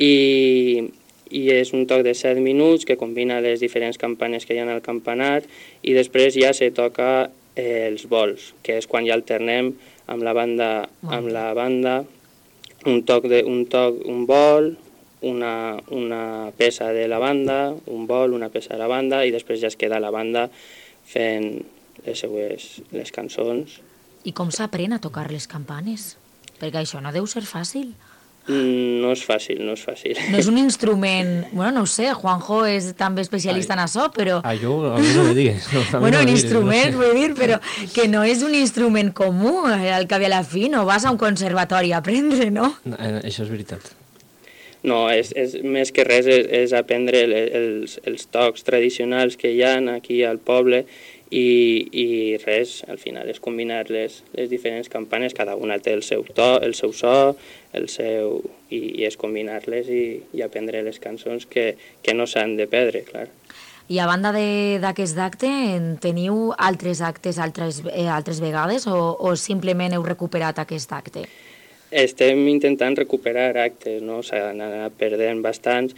I, I és un toc de set minuts que combina les diferents campanes que hi ha al campanar i després ja se toca eh, els vols, que és quan ja alternem amb la banda, amb la banda un toc, de, un, toc un vol, una, una peça de la banda, un vol, una peça de la banda i després ja es queda la banda fent les seues les cançons.
I com s'aprèn a tocar les campanes? Perquè això no deu ser fàcil.
Mm, no és fàcil, no és fàcil.
No és un instrument... Bueno, no ho sé, Juanjo és també especialista Ai. en això, però...
Ah, jo, a mi no me digues. No,
bueno,
no
un
me
instrument,
no sé.
vull dir, però que no és un instrument comú, al cap i a la fi, no vas a un conservatori a aprendre, no?
no això és veritat.
No, és, és, més que res és, és aprendre els, els tocs tradicionals que hi ha aquí al poble i, i res, al final és combinar les, les diferents campanes, cada una té el seu to, el seu so, el seu, i, i és combinar-les i, i aprendre les cançons que, que no s'han de perdre, clar.
I a banda d'aquest acte, teniu altres actes altres, eh, altres vegades o, o simplement heu recuperat aquest acte?
Estem intentant recuperar actes, no? S'han anat perdent bastants,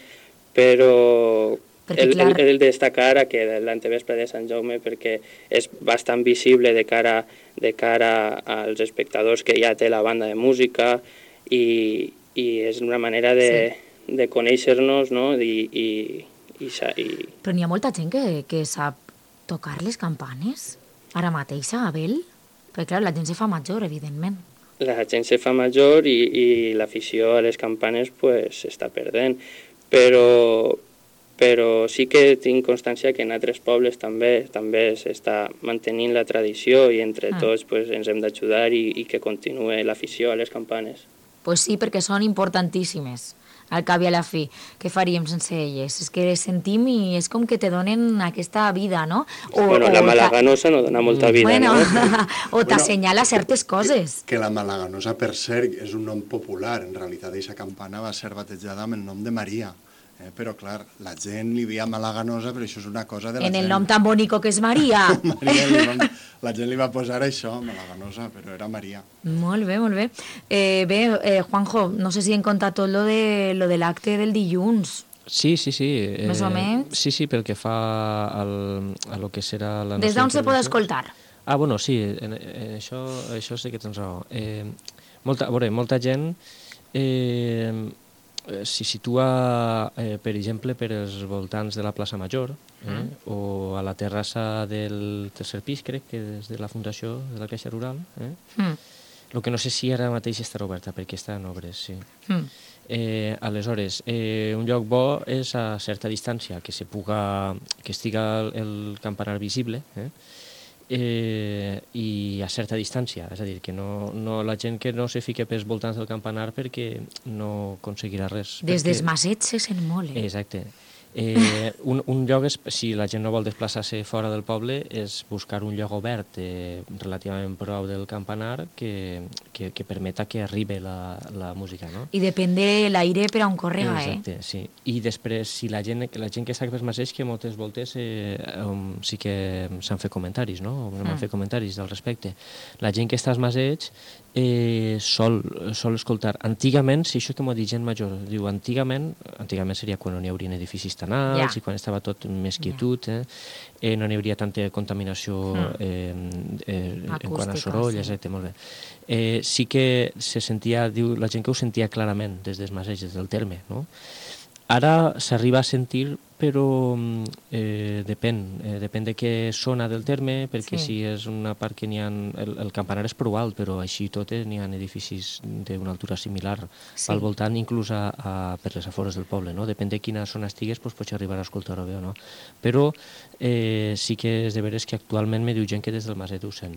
però el, clar... el, el destacar aquest l'antevespre de Sant Jaume perquè és bastant visible de cara, de cara als espectadors que ja té la banda de música i, i és una manera de, sí. de conèixer-nos, no? I, i, i, i...
Però n'hi ha molta gent que, que sap tocar les campanes ara mateix, Abel? Perquè clar, la gent se fa major, evidentment.
La gent se fa major i, i l'afició a les campanes pues, s'està perdent, però, però sí que tinc constància que en altres pobles també també s'està mantenint la tradició i entre ah. tots pues, ens hem d'ajudar i, i que continuï l'afició a les campanes.
Pues sí, perquè són importantíssimes, al cap i a la fi. Què faríem sense elles? És que les sentim i és com que te donen aquesta vida, no?
O, bueno, la malaganosa no dona molta vida,
bueno,
no?
O t'assenyala bueno, certes coses.
Que la malaganosa, per cert, és un nom popular. En realitat, aquesta campana va ser batejada amb el nom de Maria. Eh, però, clar, la gent li veia malaganosa, però això és una cosa de la
en
gent.
En el nom tan bonico que és Maria.
Maria van, la gent li va posar això, malaganosa, però era Maria.
Molt bé, molt bé. Eh, bé, eh, Juanjo, no sé si hem contat tot lo de, lo de l'acte del dilluns.
Sí, sí, sí. Eh,
Més o menys?
Sí, sí, pel que fa al, a lo que serà la nostra...
Des d'on se pot escoltar?
Ah, bueno, sí, en, en això, això sí que tens raó. Eh, molta, a veure, molta gent... Eh, s'hi situa, eh, per exemple, per els voltants de la plaça Major, eh, mm. o a la terrassa del tercer pis, crec, que és de la Fundació de la Caixa Rural. Eh? Mm. El que no sé si ara mateix estarà oberta, perquè està en obres, sí. Mm. Eh, aleshores, eh, un lloc bo és a certa distància, que se puga, que estiga el, el campanar visible, eh? Eh, i a certa distància, és a dir, que no, no, la gent que no se fique pels voltants del campanar perquè no aconseguirà res.
Des
perquè...
dels Massets se sent molt, eh?
Exacte. Eh, un, un lloc, és, si la gent no vol desplaçar-se fora del poble, és buscar un lloc obert eh, relativament prou del campanar que, que, que permeta que arribi la, la música, no?
I depèn de l'aire per on correga, eh?
Exacte, sí. I després, si la gent, la gent que està pels maseix, que moltes voltes eh, um, sí que s'han fet comentaris, no? M'han
Mm.
fet comentaris al respecte. La gent que està als maseix eh, sol, sol escoltar. Antigament, si això que m'ho dit gent major, diu antigament, antigament seria quan no n'hi haurien edificis tan alts
Ja.
i quan estava tot més quietud, eh? Eh, no n'hi hauria tanta contaminació
Mm.
eh, eh, en quant a
Acústica,
soroll,
sí.
exacte, molt bé. Eh, sí que se sentia, diu, la gent que ho sentia clarament des dels maseix, des del terme, no? Ara s'arriba a sentir, però eh, depèn, eh, depèn de què zona del terme, perquè
Sí.
si és una part que n'hi ha... El, el campanar és prou alt, però així tot eh, n'hi ha edificis d'una altura similar
Sí.
al voltant, inclús a, a, per les afores del poble, no? Depèn de quina zona estigues, doncs pots arribar a escoltar-ho bé o no. Però eh, sí que és de veres que actualment me diu gent que des del Maset ho sent.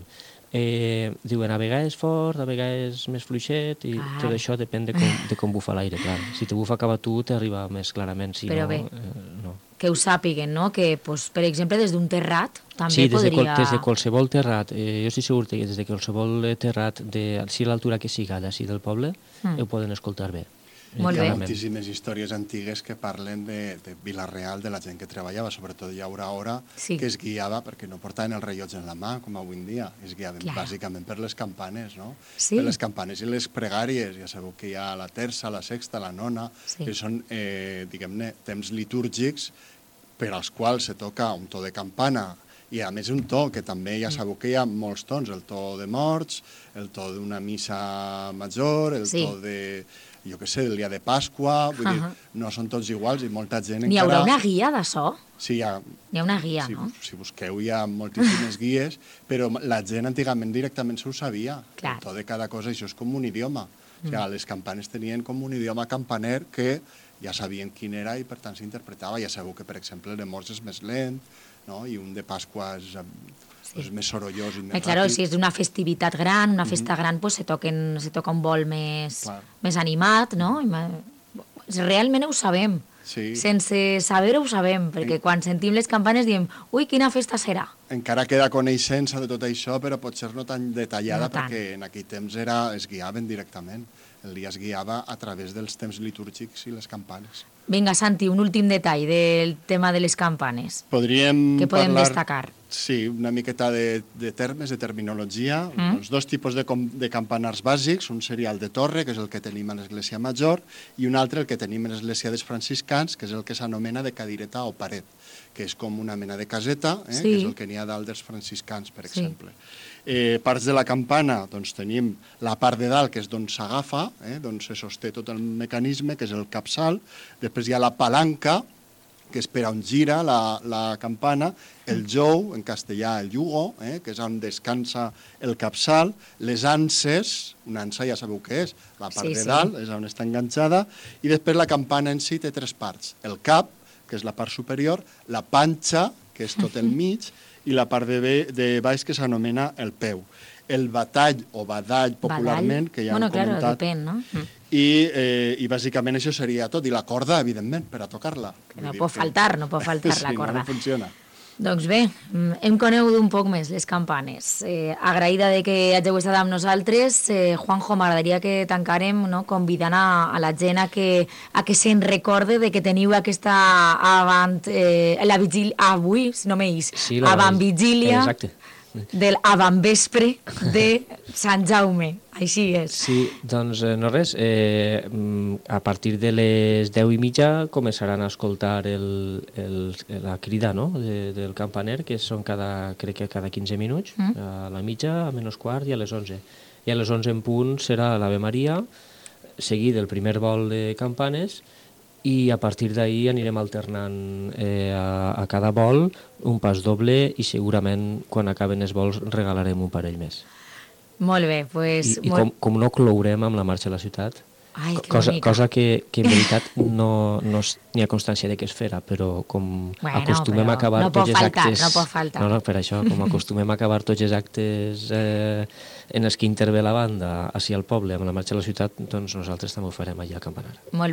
Eh, diuen, a vegades és fort, a vegades és més fluixet, i
Clar.
tot això depèn de com, de com bufa l'aire, clar. Si te bufa cap a tu, t'arriba més clarament, si
Però
no,
bé.
eh, no.
Que ho sàpiguen, no? Que, pues, per exemple, des d'un terrat també
Sí, des de,
podria...
qual, des de qualsevol terrat, eh, jo estic segur que des de qualsevol eh, terrat, de, si l'altura que siga d'ací del poble,
Mm.
ho poden escoltar bé.
Molt
Hi ha
bé.
moltíssimes històries antigues que parlen de, de Vila-real, de la gent que treballava, sobretot hi haurà hora
Sí.
que es guiava, perquè no portaven el rellotge en la mà, com avui en dia, es guiaven
Clar.
bàsicament per les campanes, no?
Sí.
Per les campanes i les pregàries, ja sabeu que hi ha la terça, la sexta, la nona,
Sí.
que són, eh, diguem-ne, temps litúrgics per als quals se toca un to de campana, i a més un to que també ja sabeu que hi ha molts tons, el to de morts, el to d'una missa major, el
Sí.
to de, jo què sé, del dia de Pasqua, vull dir,
Ahà.
no són tots iguals i molta gent
N'hi
encara...
haurà una guia de so?
Sí, hi ha,
Hi ha una guia,
si,
no?
si busqueu hi ha moltíssimes guies, però la gent antigament directament se ho sabia.
Clar.
El to de cada cosa, això és com un idioma. O sigui,
Mm.
les campanes tenien com un idioma campaner que ja sabien quin era i per tant s'interpretava. Ja sabeu que, per exemple, el de morts és més lent, no? I un de Pasqua és, sí. és més sorollós i més
Eh, claro,
ràpid.
si és una festivitat gran, una festa
Mhm.
gran, pues se, toquen, se toca un vol més,
Clar.
més animat, no? I ma- Realment ho sabem.
Sí.
Sense saber-ho ho sabem, perquè quan sentim les campanes diem ui, quina festa serà.
Encara queda coneixença de tot això, però potser no tan detallada,
No tant.
perquè en aquell temps era, es guiaven directament. El dia es guiava a través dels temps litúrgics i les campanes.
Vinga, Santi, un últim detall del tema de les campanes.
Podríem
Què podem
parlar,
destacar?
Sí, una miqueta de, de termes, de terminologia.
Mm.
Els dos tipus de, com- de campanars bàsics, un seria el de torre, que és el que tenim a l'església major, i un altre el que tenim a l'església dels franciscans, que és el que s'anomena de cadireta o paret, que és com una mena de caseta, eh?
Sí.
que és el que n'hi ha dalt dels franciscans, per
Sí.
exemple. Eh, parts de la campana, doncs tenim la part de dalt, que és d'on s'agafa, eh? d'on se sosté tot el mecanisme, que és el capçal. Després hi ha la palanca, que és per on gira la, la campana, el jou, en castellà el yugo, eh? que és on descansa el capçal, les anses, una ansa ja sabeu què és, la part
Sí,
de
sí.
dalt, és on està enganxada, i després la campana en si té tres parts, el cap, que és la part superior, la panxa, que és tot el mig, i la part de, be, de baix que s'anomena el peu. El batall o badall popularment,
Badall?
que ja
bueno,
hem
claro,
comentat,
depèn, no? Mm.
i, eh, i bàsicament això seria tot, i la corda, evidentment, per a tocar-la.
No
Vull dir
pot
que-
faltar, no pot faltar
sí,
la corda.
No, no funciona.
Doncs bé, mm, hem conegut un poc més les campanes. Eh, agraïda de que hàgiu estat amb nosaltres. Eh, Juanjo, m'agradaria que tancarem no, convidant a, a la gent a que, a que se'n recorde de que teniu aquesta avant, eh, la vigília, avui, si no m'eix,
Sí, la-
avant vigília
Exacte.
del avantvespre de Sant Jaume. Així és.
Sí, doncs eh, no res, eh, mm, a partir de les deu i mitja començaran a escoltar el, el, la crida no? de, del campaner, que són cada, crec que cada quinze minuts,
Mm.
a la mitja, a menys quart i a les onze. I a les onze en punt serà l'Ave Maria, seguit del primer vol de campanes, i a partir d'ahir anirem alternant eh, a, a cada vol un pas doble i segurament quan acaben els vols regalarem un parell més.
Molt bé, pues,
I, i
molt...
com, com no clourem amb la marxa a la ciutat,
Ai, que
cosa,
bonica.
cosa que, que en veritat no, no es- n'hi ha constància de que es farà, però com
Bueno,
acostumem
però
a acabar
no pot
tots els
faltar,
actes...
no pot faltar.
No, no, per això, com acostumem a acabar tots els actes eh, en els que intervé la banda, així al poble, amb la marxa a la ciutat, doncs nosaltres també ho farem allà a Campanar.
Molt bé.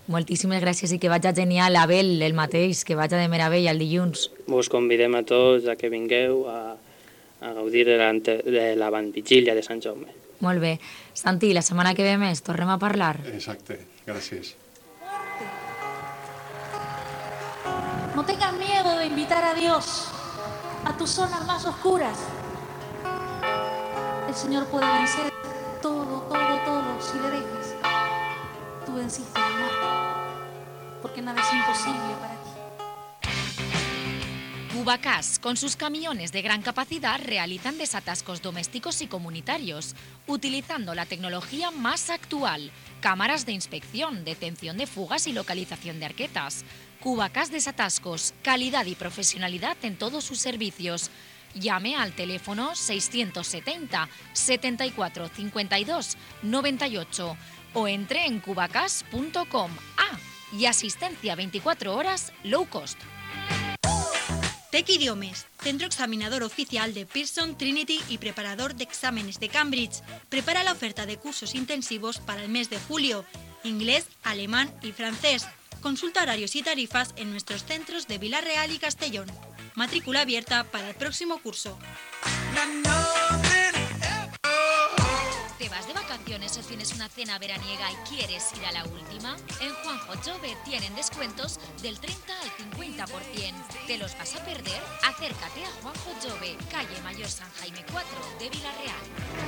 Moltíssimes gràcies i que vagi genial. Abel, el mateix, que vagi de meravella el dilluns.
Vos convidem a tots a que vingueu a, a gaudir de l'avantvigília de Sant Jaume.
Molt bé. Santi, la setmana que ve més tornem a parlar.
Exacte, gràcies.
No tengas miedo de invitar a Dios a tus zonas más oscuras. El Señor puede vencer todo, todo, todo si le dejas. Tú venciste el mal, porque nada es imposible para ti.
Cubacas, con sus camiones de gran capacidad, realizan desatascos domésticos y comunitarios, utilizando la tecnología más actual, cámaras de inspección, detención de fugas y localización de arquetas. Cubacas Desatascos, calidad y profesionalidad en todos sus servicios. Llame al teléfono seiscientos setenta, setenta y cuatro, cincuenta y dos, noventa y ocho o entre en cubacas punto com. Ah, y asistencia veinticuatro horas low cost.
Tec Idiomes, centro examinador oficial de Pearson, Trinity y preparador de exámenes de Cambridge. Prepara la oferta de cursos intensivos para el mes de julio. Inglés, alemán y francés. Consulta horarios y tarifas en nuestros centros de Vila-real y Castellón. Matrícula abierta para el próximo curso.
¿Te vas de vacaciones o tienes una cena veraniega y quieres ir a la última? En Juanjo Jove tienen descuentos del treinta al cincuenta por ciento. ¿Te los vas a perder? Acércate a Juanjo Jove, calle Mayor San Jaime cuatro de Vila-real.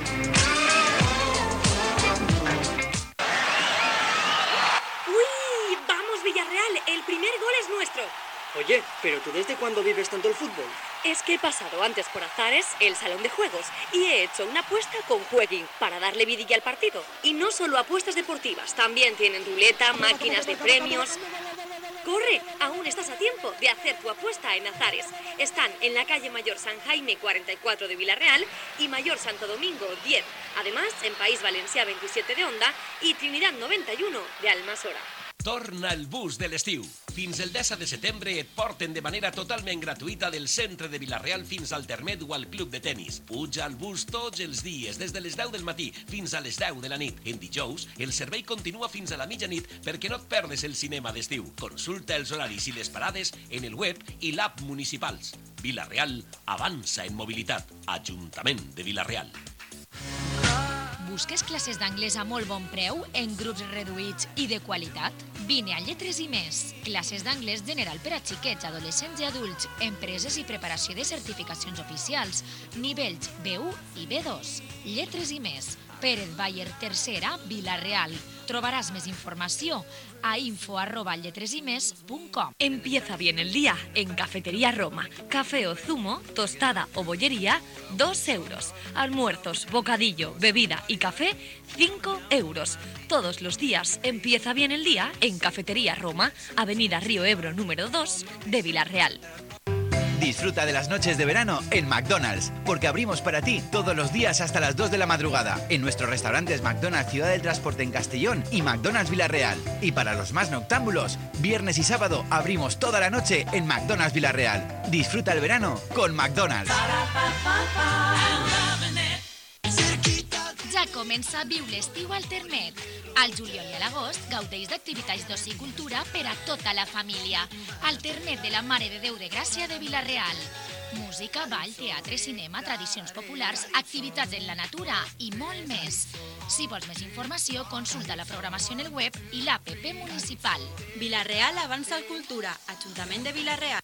¡Uy! ¡Vamos, Villarreal! El primer gol es nuestro.
Oye, ¿pero tú desde cuándo vives tanto el fútbol?
Es que he pasado antes por Azares, el salón de juegos, y he hecho una apuesta con Jueguin para darle vidilla al partido. Y no solo apuestas deportivas, también tienen ruleta, máquinas de premios. ¡Corre! Aún estás a tiempo de hacer tu apuesta en Azares. Están en la calle Mayor San Jaime cuarenta y cuatro de Vila-real y Mayor Santo Domingo diez. Además, en País Valencià veintisiete de Onda y Trinidad noventa y uno de Almassora.
Torna el bus de l'estiu. Fins el deu de setembre et porten de manera totalment gratuïta del centre de Vila-real fins al Termet o al club de tennis. Puja al bus tots els dies, des de les deu del matí fins a les deu de la nit. En dijous, el servei continua fins a la mitjanit perquè no et perdes el cinema d'estiu. Consulta els horaris i les parades en el web i l'app municipals. Vila-real avança en mobilitat. Ajuntament de Vila-real.
Busques classes d'anglès a molt bon preu, en grups reduïts i de qualitat? Vine a Lletres i Més. Classes d'anglès general per a xiquets, adolescents i adults, empreses i preparació de certificacions oficials, nivells B u i B dos. Lletres i Més. Pérez Bayer Tercera, Vila-real. Trobaràs més informació a info arroba lletresimés punt com.
Empieza bien el día en Cafetería Roma. Café o zumo, tostada o bollería, dos euros. Almuerzos, bocadillo, bebida y café, cinco euros. Todos los días empieza bien el día en Cafetería Roma, Avenida Río Ebro número dos de Vila-real.
Disfruta de las noches de verano en McDonald's, porque abrimos para ti todos los días hasta las dos de la madrugada en nuestros restaurantes McDonald's Ciudad del Transporte en Castellón y McDonald's Vila-real. Y para los más noctámbulos, viernes y sábado abrimos toda la noche en McDonald's Vila-real. Disfruta el verano con McDonald's.
Ja comença a viure l'estiu al Termet. Al juliol i a l'agost gaudeix d'activitats d'oci i cultura per a tota la família. Al Termet de la Mare de Déu de Gràcia de Vila-real. Música, ball, teatre, cinema, tradicions populars, activitats en la natura i molt més. Si vols més informació, consulta la programació en el web i l'app municipal.
Vila-real avança al cultura, Ajuntament de Vila-real.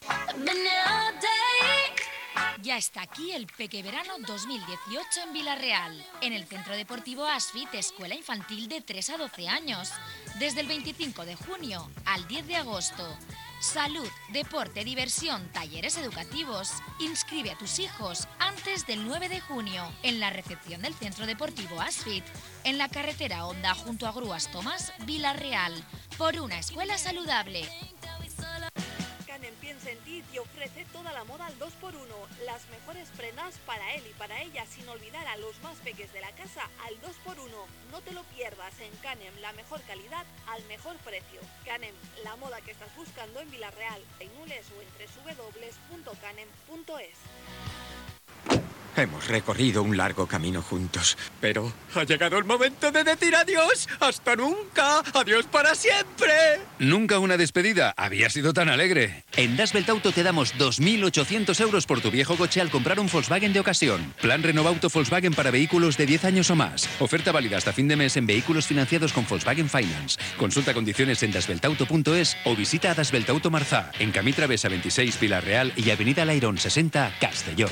Ya está aquí el Peque Verano dos mil dieciocho en Vila-real, en el Centro Deportivo Asfit, escuela infantil de tres a doce años, desde el veinticinco de junio al diez de agosto. Salud, deporte, diversión, talleres educativos. Inscribe a tus hijos antes del nueve de junio en la recepción del Centro Deportivo Asfit, en la carretera Honda junto a Grúas Tomás, Vila-real, por una escuela saludable.
Canem piensa en ti y ofrece toda la moda al dos por uno. Las mejores prendas para él y para ella, sin olvidar a los más peques de la casa al dos por uno. No te lo pierdas en Canem, la mejor calidad al mejor precio. Canem, la moda que estás buscando en Vila-real, en Nules o en doble u doble u doble u punto canem punto es.
Hemos recorrido un largo camino juntos, pero ha llegado el momento de decir adiós. ¡Hasta nunca! ¡Adiós para siempre!
Nunca una despedida había sido tan alegre.
En Das Belt Auto te damos dos mil ochocientos euros por tu viejo coche al comprar un Volkswagen de ocasión. Plan Renovauto Volkswagen para vehículos de diez años o más. Oferta válida hasta fin de mes en vehículos financiados con Volkswagen Finance. Consulta condiciones en das belt auto punto es o visita a Das Belt Auto Marzá, en Camí Travesa veintiséis, Pilar Real y Avenida Lairón sesenta, Castelló.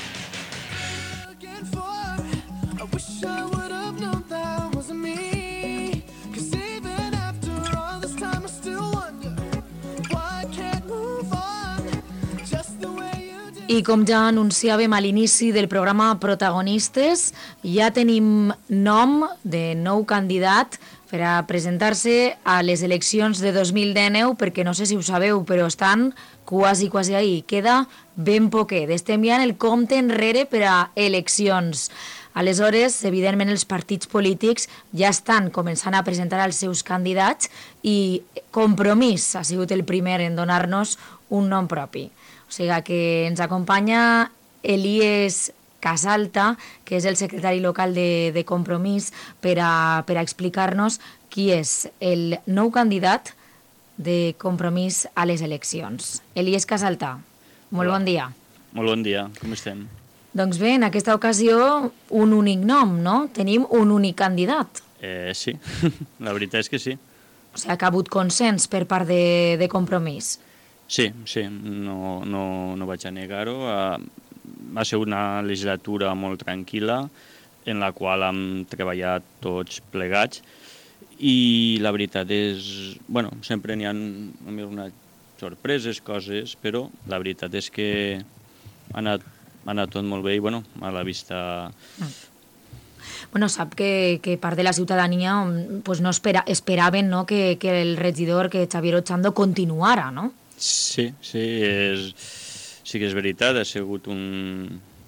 I com ja anunciàvem a l'inici del programa Protagonistes, ja tenim nom de nou candidat per a presentar-se a les eleccions de dos mil dinou, perquè no sé si ho sabeu, però estan quasi, quasi ahí. Queda ben poquet. Estem ja en el compte enrere per a eleccions. Aleshores, evidentment, els partits polítics ja estan començant a presentar els seus candidats i Compromís ha sigut el primer en donar-nos un nom propi. O sigui que ens acompanya Elies Casalta, que és el secretari local de, de Compromís, per a, per a explicar-nos qui és el nou candidat de Compromís a les eleccions. Elies Casalta, molt
Hola.
Bon dia.
Molt bon dia, com estem?
Doncs bé, en aquesta ocasió un únic nom, no? Tenim un únic candidat.
Eh, sí, la veritat és que sí.
O sigui que ha hagut consens per part de, de Compromís.
Sí, sí, no, no, no vaig a negar-ho. Va ser una legislatura molt tranquil·la en la qual hem treballat tots plegats i la veritat és, bueno, sempre n'hi ha unes sorpreses, coses, però la veritat és que ha anat, ha anat tot molt bé i, bueno, a la vista...
Bueno, sap que, que part de la ciutadania pues no espera, esperaven, no, que, que el regidor, que Xavier Ochando, continuara, no?
Sí, sí, és, sí que és veritat, ha sigut un,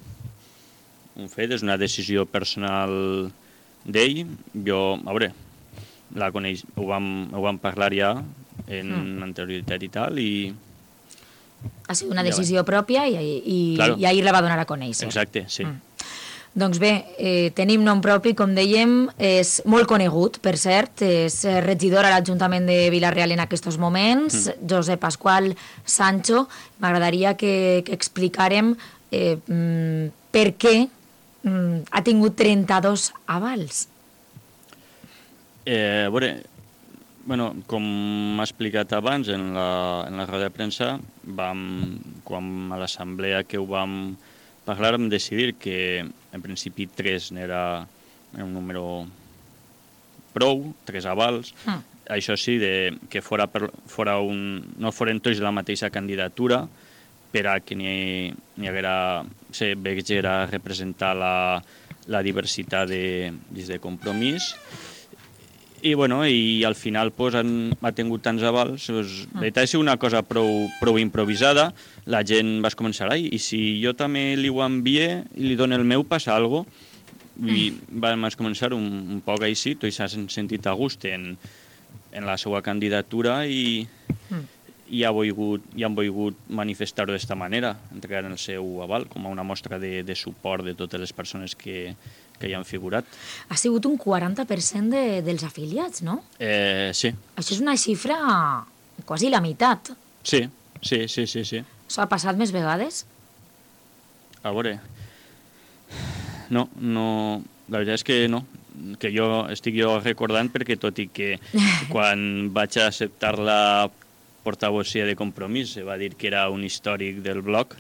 un fet, és una decisió personal d'ell. Jo, a veure, la coneix, ho, vam, ho vam parlar ja en mm. anterioritat i tal, i...
Ha sigut una decisió ja pròpia i, i, claro. i ahir la va donar a conèixer.
Exacte, sí. Mm.
Doncs bé, eh, tenim nom propi, com dèiem, és molt conegut, per cert, és regidor a l'Ajuntament de Vila-real en aquests moments, mm. Josep Pasqual Sancho. M'agradaria que, que explicàrem eh, per què mm, ha tingut trenta-dos avals.
Eh, a veure, bueno, com m'ha explicat abans en la, en la roda de premsa, vam, quan a l'assemblea que ho vam parlar vam decidir que en principi tres n'era un número prou, tres avals. Mm. Això sí, de, que fora per, fora un, no foren tots la mateixa candidatura per a que n'hi haguera, se vegera representar la, la diversitat de, de Compromís. I, bueno, i al final pues, han, ha tingut tants avals. Pues, la veritat és una cosa prou, prou improvisada. La gent va començar, ai, i si jo també li ho envie i li dono el meu, passa alguna cosa? I vam començar un, un poc així, tots s'han sentit a gust en, en la seva candidatura i, mm. i, ha volgut, i han volgut manifestar-ho d'esta manera, entregant el seu aval com a una mostra de, de suport de totes les persones que, que hi han figurat.
Ha sigut un quaranta per cent de, dels afiliats, no?
Eh, sí.
Això és una xifra quasi la meitat.
Sí, sí, sí, sí, sí.
S'ha passat més vegades?
A veure, no, no, la veritat és que no, que jo estic jo recordant perquè tot i que quan vaig acceptar la portavocía de Compromís se va dir que era un històric del blog,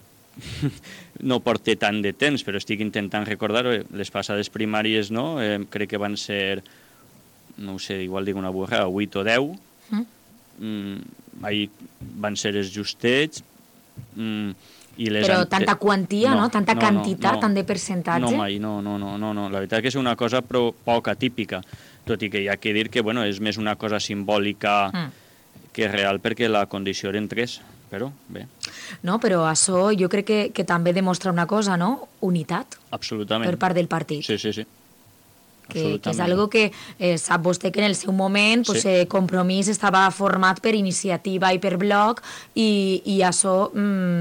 no porté tant de temps, però estic intentant recordar les passades primàries, no? Eh, crec que van ser, no ho sé, igual dic una burrada, vuit o deu, mm. Mm, ahir van ser els justets. Mm, i les
però
ante...
tanta quantia, no? no? Tanta
no,
quantitat,
no, no.
tant de percentatge?
No, mai, no, no, no, no, no. La veritat és que és una cosa però poc atípica, tot i que hi ha que dir que bueno, és més una cosa simbòlica mm. que real perquè la condició eren tres, però bé.
No, però això jo crec que, que també demostra una cosa, no? Unitat.
Absolutament.
Per part del partit.
Sí, sí, sí.
Que, que és algo que eh, sap vostè que en el seu moment pues, sí. eh, Compromís estava format per iniciativa i per bloc i, i això mm,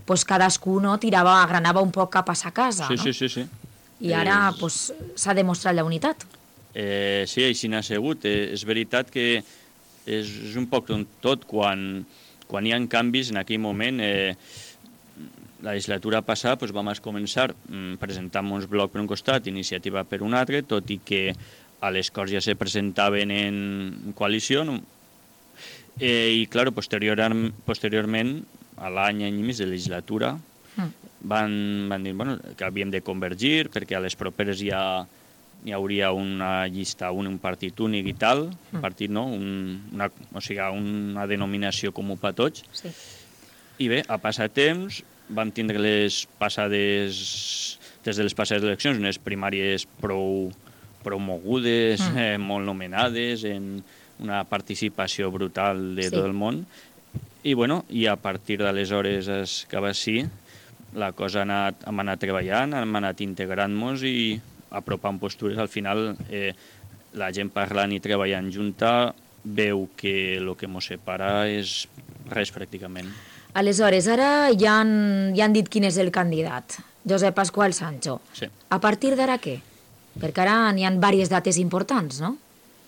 pues, cadascú no, tirava, agranava un poc cap a sa casa.
Sí,
no?
sí, sí, sí.
I ara
És...
pues, s'ha demostrat la unitat.
Eh, sí, així n'ha sigut. Eh, és veritat que és, és un poc tot quan, quan hi ha canvis en aquell moment. Eh, la legislatura passada doncs, vam començar mm, presentant uns blocs per un costat, iniciativa per un altre, tot i que a les Corts ja se presentaven en coalició. No? Eh, I, clar, posterior, posteriorment, a l'any i mig de legislatura, mm. van, van dir bueno, que havíem de convergir perquè a les properes ja hi hauria una llista, un, un partit únic i tal, mm. un partit no, un, una, o sigui, una denominació comú per tots.
Sí.
I bé, ha passat temps, vam tindre les passades, des de les passades eleccions, unes primàries prou, prou mogudes, mm. eh, molt nomenades, en una participació brutal de sí. tot el món. I, bueno, i a partir d'aleshores que va així, la cosa ha anat, hem anat treballant, hem anat integrant-nos i apropant postures. Al final, eh, la gent parlant i treballant junta veu que el que ens separa és res, pràcticament.
Aleshores, ara ja han, ja han dit quin és el candidat, Josep Pasqual Sancho.
Sí.
A partir d'ara què? Perquè ara n'hi ha diverses dates importants, no?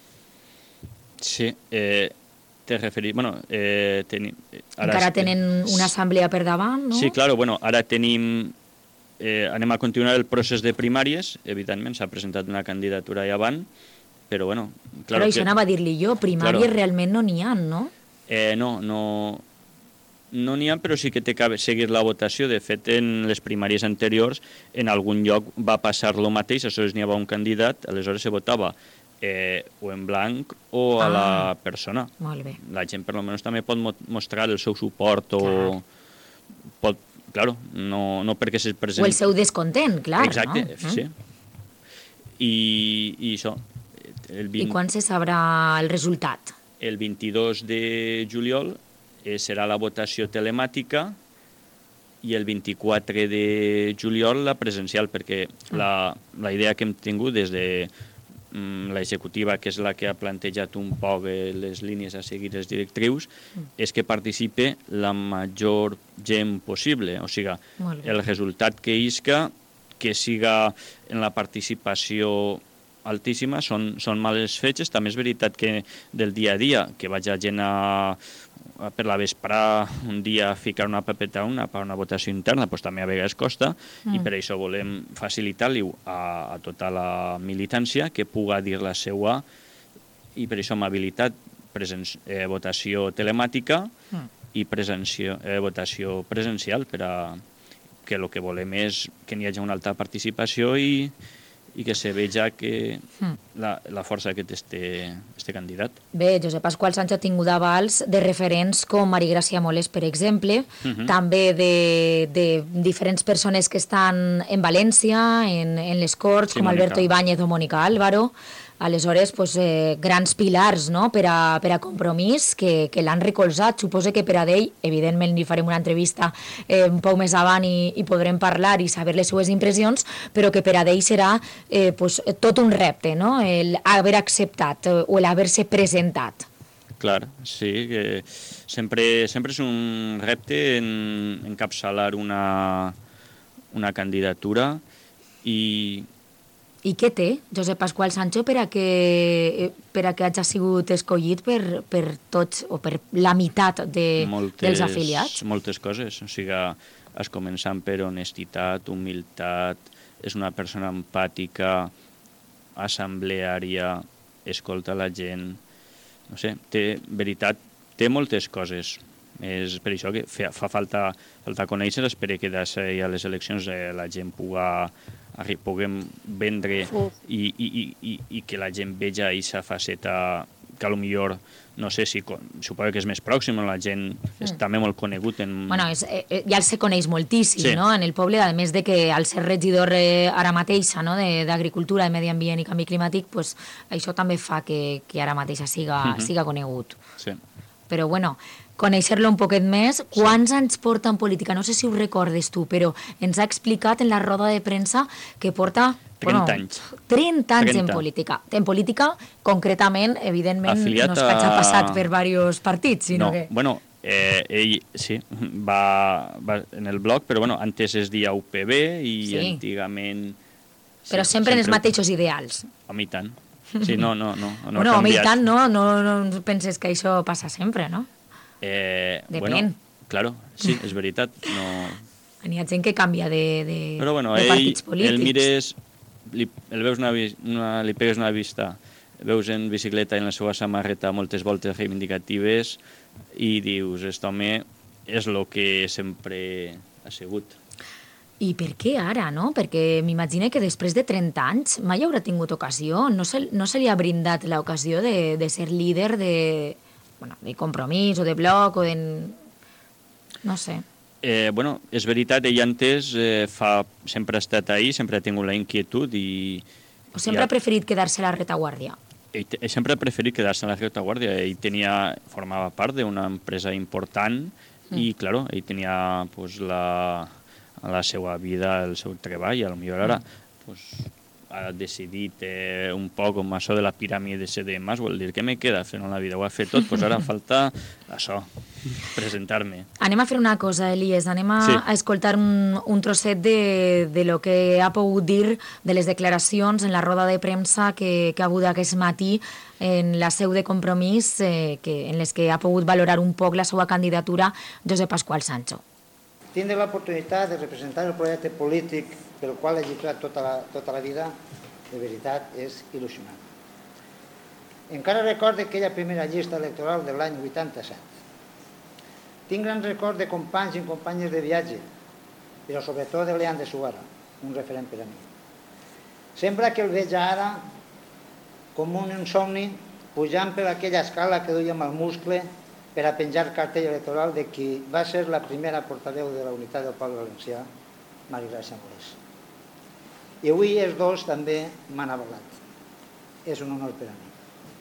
Sí, eh, t'he referit... Bueno, eh, tenim... Ara
Encara
es...
tenen una assemblea per davant, no?
Sí, clar, bueno, ara tenim... Eh, anem a continuar el procés de primàries, evidentment, s'ha presentat una candidatura allà avant, però, bueno...
Clar però això que... anava a dir-li jo, primàries claro. realment no n'hi ha, no?
Eh, no, no... No n'hi ha, però sí que té que seguir la votació. De fet, en les primàries anteriors, en algun lloc va passar el mateix, aleshores n'hi havia un candidat, aleshores se votava eh, o en blanc o a ah, la persona.
Molt bé.
La gent, per almenys, també pot mostrar el seu suport o... Pot, claro, no, no perquè se presenti...
O el seu descontent, clar,
exacte,
no?
Exacte, sí. Mm. I, I això...
El vint... I quan se sabrà el resultat?
El vint-i-dos de juliol eh, serà la votació telemàtica i el vint-i-quatre de juliol la presencial, perquè mm. la, la idea que hem tingut des de mm, l'executiva, que és la que ha plantejat un poc eh, les línies a seguir, les directrius, mm. és que participe la major gent possible. O sigui, el resultat que isca, que siga en la participació altíssima, són, són males fetges. També és veritat que del dia a dia, que vaig a gent a, a per la vesprà un dia a ficar una papeta una per una votació interna, doncs també a vegades costa, mm. i per això volem facilitar-li a, a tota la militància que puga dir la seua, i per això hem habilitat presen eh, votació telemàtica mm. i presenció, eh, votació presencial, per a que el que volem és que n'hi hagi una alta participació i i que se veja que mm. la, la força que té este, este candidat.
Bé, Josep Pasqual Sancho ha tingut avals de referents com Marigràcia Molés, per exemple, uh-huh. també de, de diferents persones que estan en València, en, en les Corts, sí, com Mónica. Alberto Ibáñez o Mónica Álvaro. Aleshores, pues, eh, grans pilars, no?, per a, per a Compromís, que, que l'han recolzat. Suposo que per a d'ell, evidentment, li farem una entrevista eh, un poc més avant i, i podrem parlar i saber les seues impressions, però que per a d'ell serà eh, pues, tot un repte, no?, el haver acceptat eh, o l'haver-se presentat.
Clar, sí, que sempre, sempre és un repte en, encapçalar una, una candidatura i...
I què té Josep Pasqual Sancho per a que, per a que hagi sigut escollit per, per tots o per la meitat de, moltes, dels afiliats?
Moltes coses. O sigui, es començant per honestitat, humilitat, és una persona empàtica, assembleària, escolta la gent, no sé, té, veritat, té moltes coses. És per això que fa, fa falta, falta conèixer, espero que a les eleccions eh, la gent puga puguem vendre i, i, i, i que la gent veja aquesta faceta que potser, no sé si, suposo que és més pròxim, la gent és mm. també molt conegut. En...
Bueno, és, eh, ja se coneix moltíssim,
sí.
no?, en el poble, a més de que al ser regidor eh, ara mateixa, no?, d'Agricultura, de, de Medi Ambient i Canvi Climàtic, pues, això també fa que, que ara mateixa siga, mm-hmm. siga conegut.
Sí.
Però, bueno, conèixer-lo un poquet més. Quants sí. anys porta en política? No sé si ho recordes tu, però ens ha explicat en la roda de premsa que porta...
trenta
bueno,
anys.
trenta anys
trenta.
En política. En política, concretament, evidentment,
afiliat
no és que hagi
a...
passat per diversos partits, sinó
no.
que...
Bueno, Eh, ell, sí, va, va en el blog, però bueno, antes es deia U P B i
Sí.
antigament... Sí,
Però sempre, sempre en els mateixos ideals.
Home, i tant. Sí, no, no, no, no
bueno,
ha
home, i
canviat.
tant, no, no, no penses que això passa sempre, no?
Eh,
Depèn.
bueno, claro, sí, és veritat. No...
N'hi ha gent que canvia de, de,
Però bueno,
de
ell,
partits polítics.
el mires, li, el veus una, vi- una, li pegues una vista, veus en bicicleta i en la seva samarreta moltes voltes reivindicatives i dius, aquest home és el que sempre ha sigut.
I per què ara, no? Perquè m'imagino que després de trenta anys mai haurà tingut ocasió, no se, no se li ha brindat l'ocasió de, de ser líder de, bueno, de Compromís o de Bloc o de... no sé.
Eh, bueno, és veritat, ell antes eh, fa, sempre ha estat ahí, sempre ha tingut la inquietud i...
O sempre
i
ha preferit quedar-se a la retaguardia.
Ell, ell sempre ha preferit quedar-se en la retaguardia. Ell tenia, formava part d'una empresa important mm. i, claro, ell tenia pues, la, la seva vida, el seu treball, i potser ara mm. pues, ha decidit eh, un poc com això de la piràmide de Maslow, dir què me queda fent en la vida, ho ha fet tot, pues ara falta això, presentar-me.
Anem a fer una cosa, Elies, anem a,
Sí.
a escoltar un, un trosset de, de lo que ha pogut dir de les declaracions en la roda de premsa que, que ha hagut aquest matí en la seu de Compromís, eh, que, en les que ha pogut valorar un poc la seva candidatura Josep Pasqual Sancho.
Tindre l'oportunitat de representar el projecte polític pel qual he lluitat tota la, tota la vida, de veritat, és il·lusionant. Encara recordo aquella primera llista electoral de l'any vuitanta-set. Tinc gran record de companys i companyes de viatge, però sobretot de Leandre Suara, un referent per a mi. Sembla que el veig ara com un somni pujant per aquella escala que duia amb el muscle per a penjar cartell electoral de qui va ser la primera portaveu de la unitat del poble valencià, Maria Gràcia Molés. I avui els dos també m'han avalat. És un honor per a mi.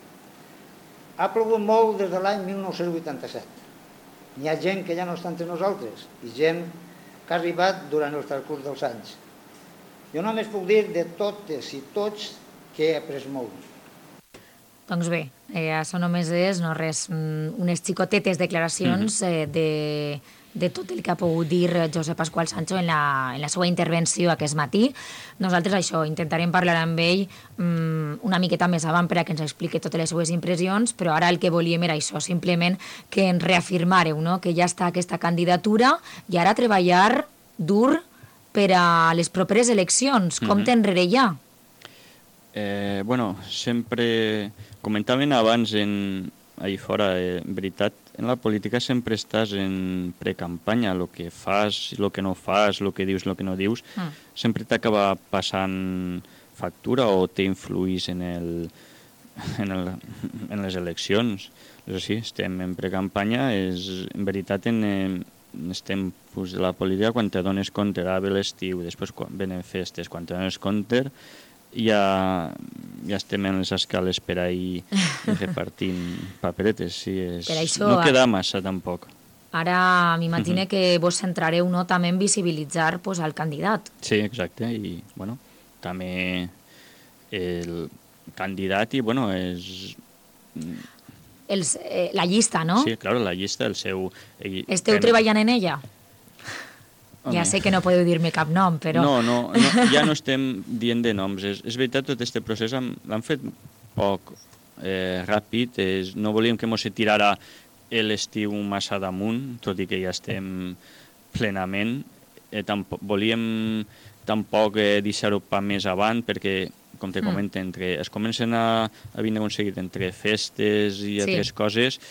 Ha plogut molt des de l'any mil nou-cents vuitanta-set. N'hi ha gent que ja no està entre nosaltres i gent que ha arribat durant el transcurs dels anys. Jo només puc dir de totes i tots que he après molt.
Doncs bé, eh, això només és no res, unes xicotetes declaracions eh, de, de tot el que ha pogut dir Josep Pasqual Sancho en la, en la seva intervenció aquest matí. Nosaltres això, intentarem parlar amb ell um, una miqueta més avant per a que ens expliqui totes les seues impressions, però ara el que volíem era això, simplement que ens reafirmareu, no?, que ja està aquesta candidatura i ara treballar dur per a les properes eleccions. Compte
Mhm.
enrere ja.
Eh, bueno, sempre... Comentaven abans en, ahí fora, eh, en veritat, en la política sempre estàs en precampanya, el que fas, el que no fas, el que dius, el que no dius,
Mm.
sempre t'acaba passant factura o t'influís en, el, en, el, en les eleccions. Però sí, estem en precampanya, és, en veritat en, en estem pues, de la política quan te dones compte, ara ve l'estiu, després quan venen festes, quan te dones compte, ja, ja estem en les escales per ahir repartint paperetes. Sí, és,
Per això,
no queda
ara-
massa, tampoc.
Ara m'imagino
Mhm.
que vos centrareu no, també en visibilitzar pues, el candidat.
Sí, exacte, i bueno, també el candidat i bueno, és...
Els, eh, la llista, no?
Sí, clar, la llista, el seu... ell-
Esteu
hem-
treballant en ella?
Home.
Ja sé que no podeu dir-me cap nom, però...
No, no, no, ja no estem dient de noms. És, és veritat, tot aquest procés hem- l'han fet poc eh, ràpid. És, no volíem que mos se tirara l'estiu massa damunt, tot i que ja estem plenament. Eh, tampoc, volíem tampoc eh, deixar-ho pa més avant, perquè, com te
Mm.
comento, entre, es comencen a, a vindre aconseguit entre festes i
Sí.
altres coses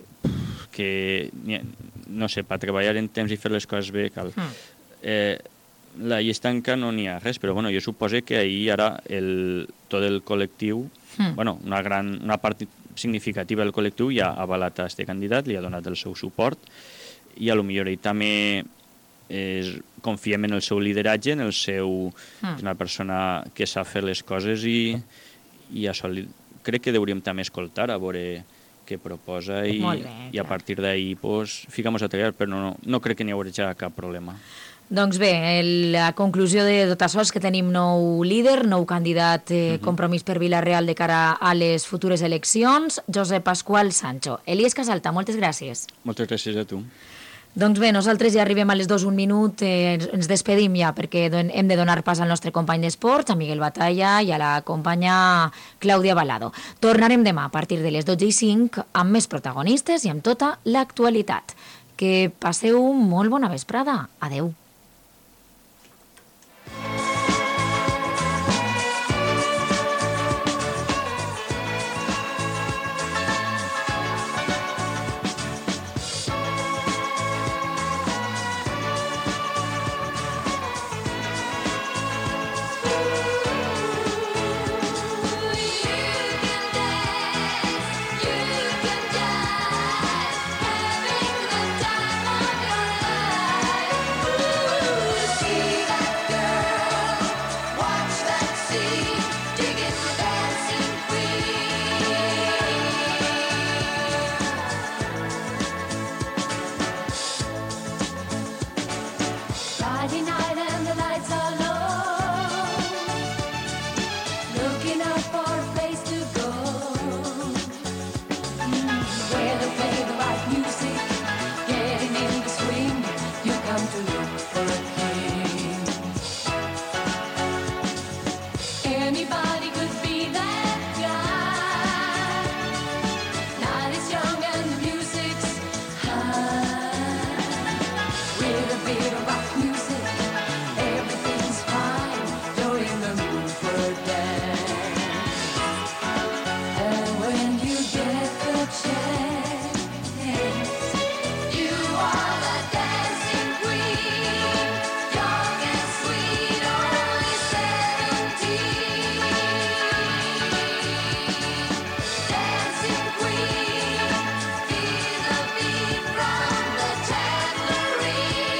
que, ni- no sé, per treballar en temps i fer les coses bé cal.
Mm.
Eh, la llista encara no n'hi ha res, però bueno, jo suposo que ahir ara el, tot el col·lectiu,
Mm.
bueno, una, gran, una part significativa del col·lectiu ja ha avalat a aquest candidat, li ha donat el seu suport i a lo millor ell també és, confiem en el seu lideratge, en el seu...
Mm.
És una persona que sap fer les coses i, i això li, crec que hauríem també escoltar a veure què proposa i,
Molt bé,
i a partir d'ahir pues, ficamos a treballar, però no, no crec que n'hi haurà ja cap problema.
Doncs bé, la conclusió de tot això és que tenim nou líder, nou candidat eh,
Mhm.
Compromís per Vila-real de cara a les futures eleccions, Josep Pasqual Sancho. Elies Casalta, moltes gràcies.
Moltes gràcies a tu.
Doncs bé, nosaltres ja arribem a les dos un minut, eh, ens despedim ja perquè hem de donar pas al nostre company d'esports, a Miguel Batalla i a la companya Clàudia Balado. Tornarem demà a partir de les dotze i cinc amb més protagonistes i amb tota l'actualitat. Que passeu molt bona vesprada. Adeu.
Friday night and the lights are low, looking up for a place to go, mm, where they play the right music, getting in the swing, you come to look for a king. Anybody could be that guy, night is young and the music's high, with a bit of rock music. Everything's fine, you're in the mood for a dance. And when you get the chance, you are the dancing queen, young and sweet, only seventeen. Dancing queen, feel the beat from the tambourine.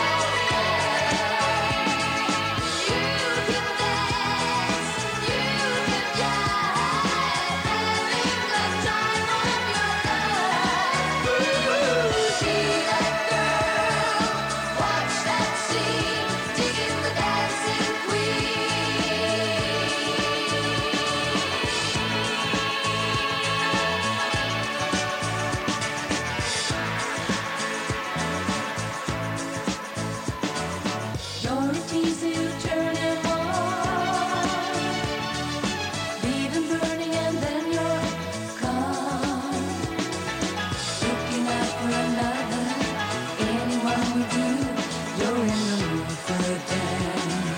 You're a tease, you turn him on, leave him burning and then you're gone. Looking out for another, anyone will do, you're in the mood for a dance.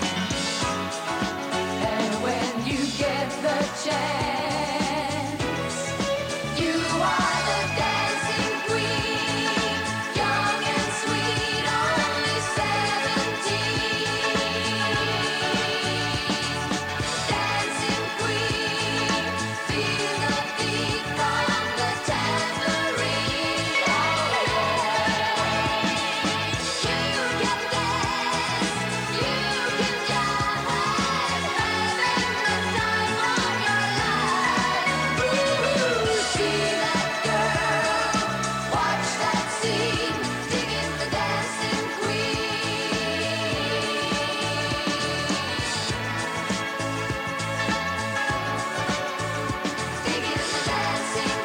And when you get the chance, you are the dancing queen, young and sweet, only seventeen. Dancing queen, feel the beat from the tambourine. You can dance, you can jive, having the time of your life. Ooh, see that girl, watch that scene, digging the dancing queen. Digging the dancing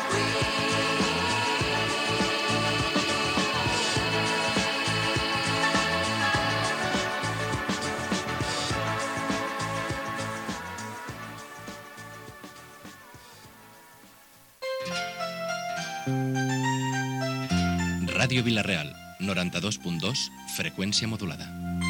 Ràdio Vila-real, noranta-dos punt dos, freqüència modulada.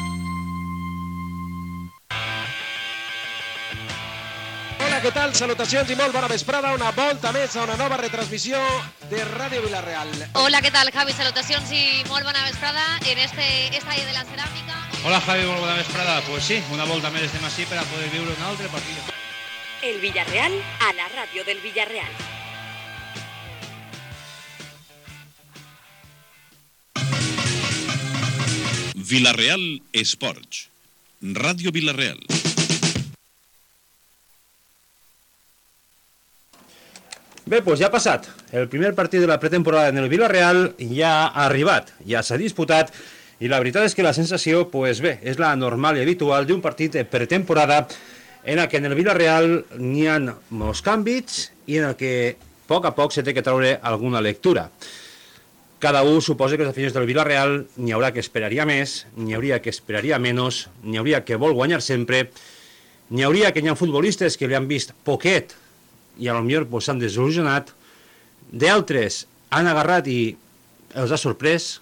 Hola, què tal? Salutacions i molt bona vesprada. Una volta més a una nova retransmissió de Ràdio Vila-real.
Hola, ¿qué tal, Javi? Salutacions i molt bona vesprada en este estadio de la ceràmica.
Hola, Javi, molt bona vesprada. Pues sí, una volta més estem així per a poder viure un altre partit.
El Villarreal a la ràdio del Villarreal.
Vila-real Esports. Ràdio Vila-real.
Bé, doncs ja ha passat. El primer partit de la pretemporada en el Vila-real ja ha arribat, ja s'ha disputat
I la veritat és que la sensació, pues bé, és la normal i habitual d'un partit de pretemporada en el que en el Villarreal n'hi ha molts canvis i en el que a poc a poc se té que treure alguna lectura. Cada un suposa que els aficionats del Villarreal n'hi haurà que esperaria més, n'hi hauria que esperaria menys, n'hi hauria que vol guanyar sempre, n'hi hauria que hi ha futbolistes que li han vist poquet i a lo millor pues, s'han desil·lusionat, d'altres han agarrat i els ha sorprès,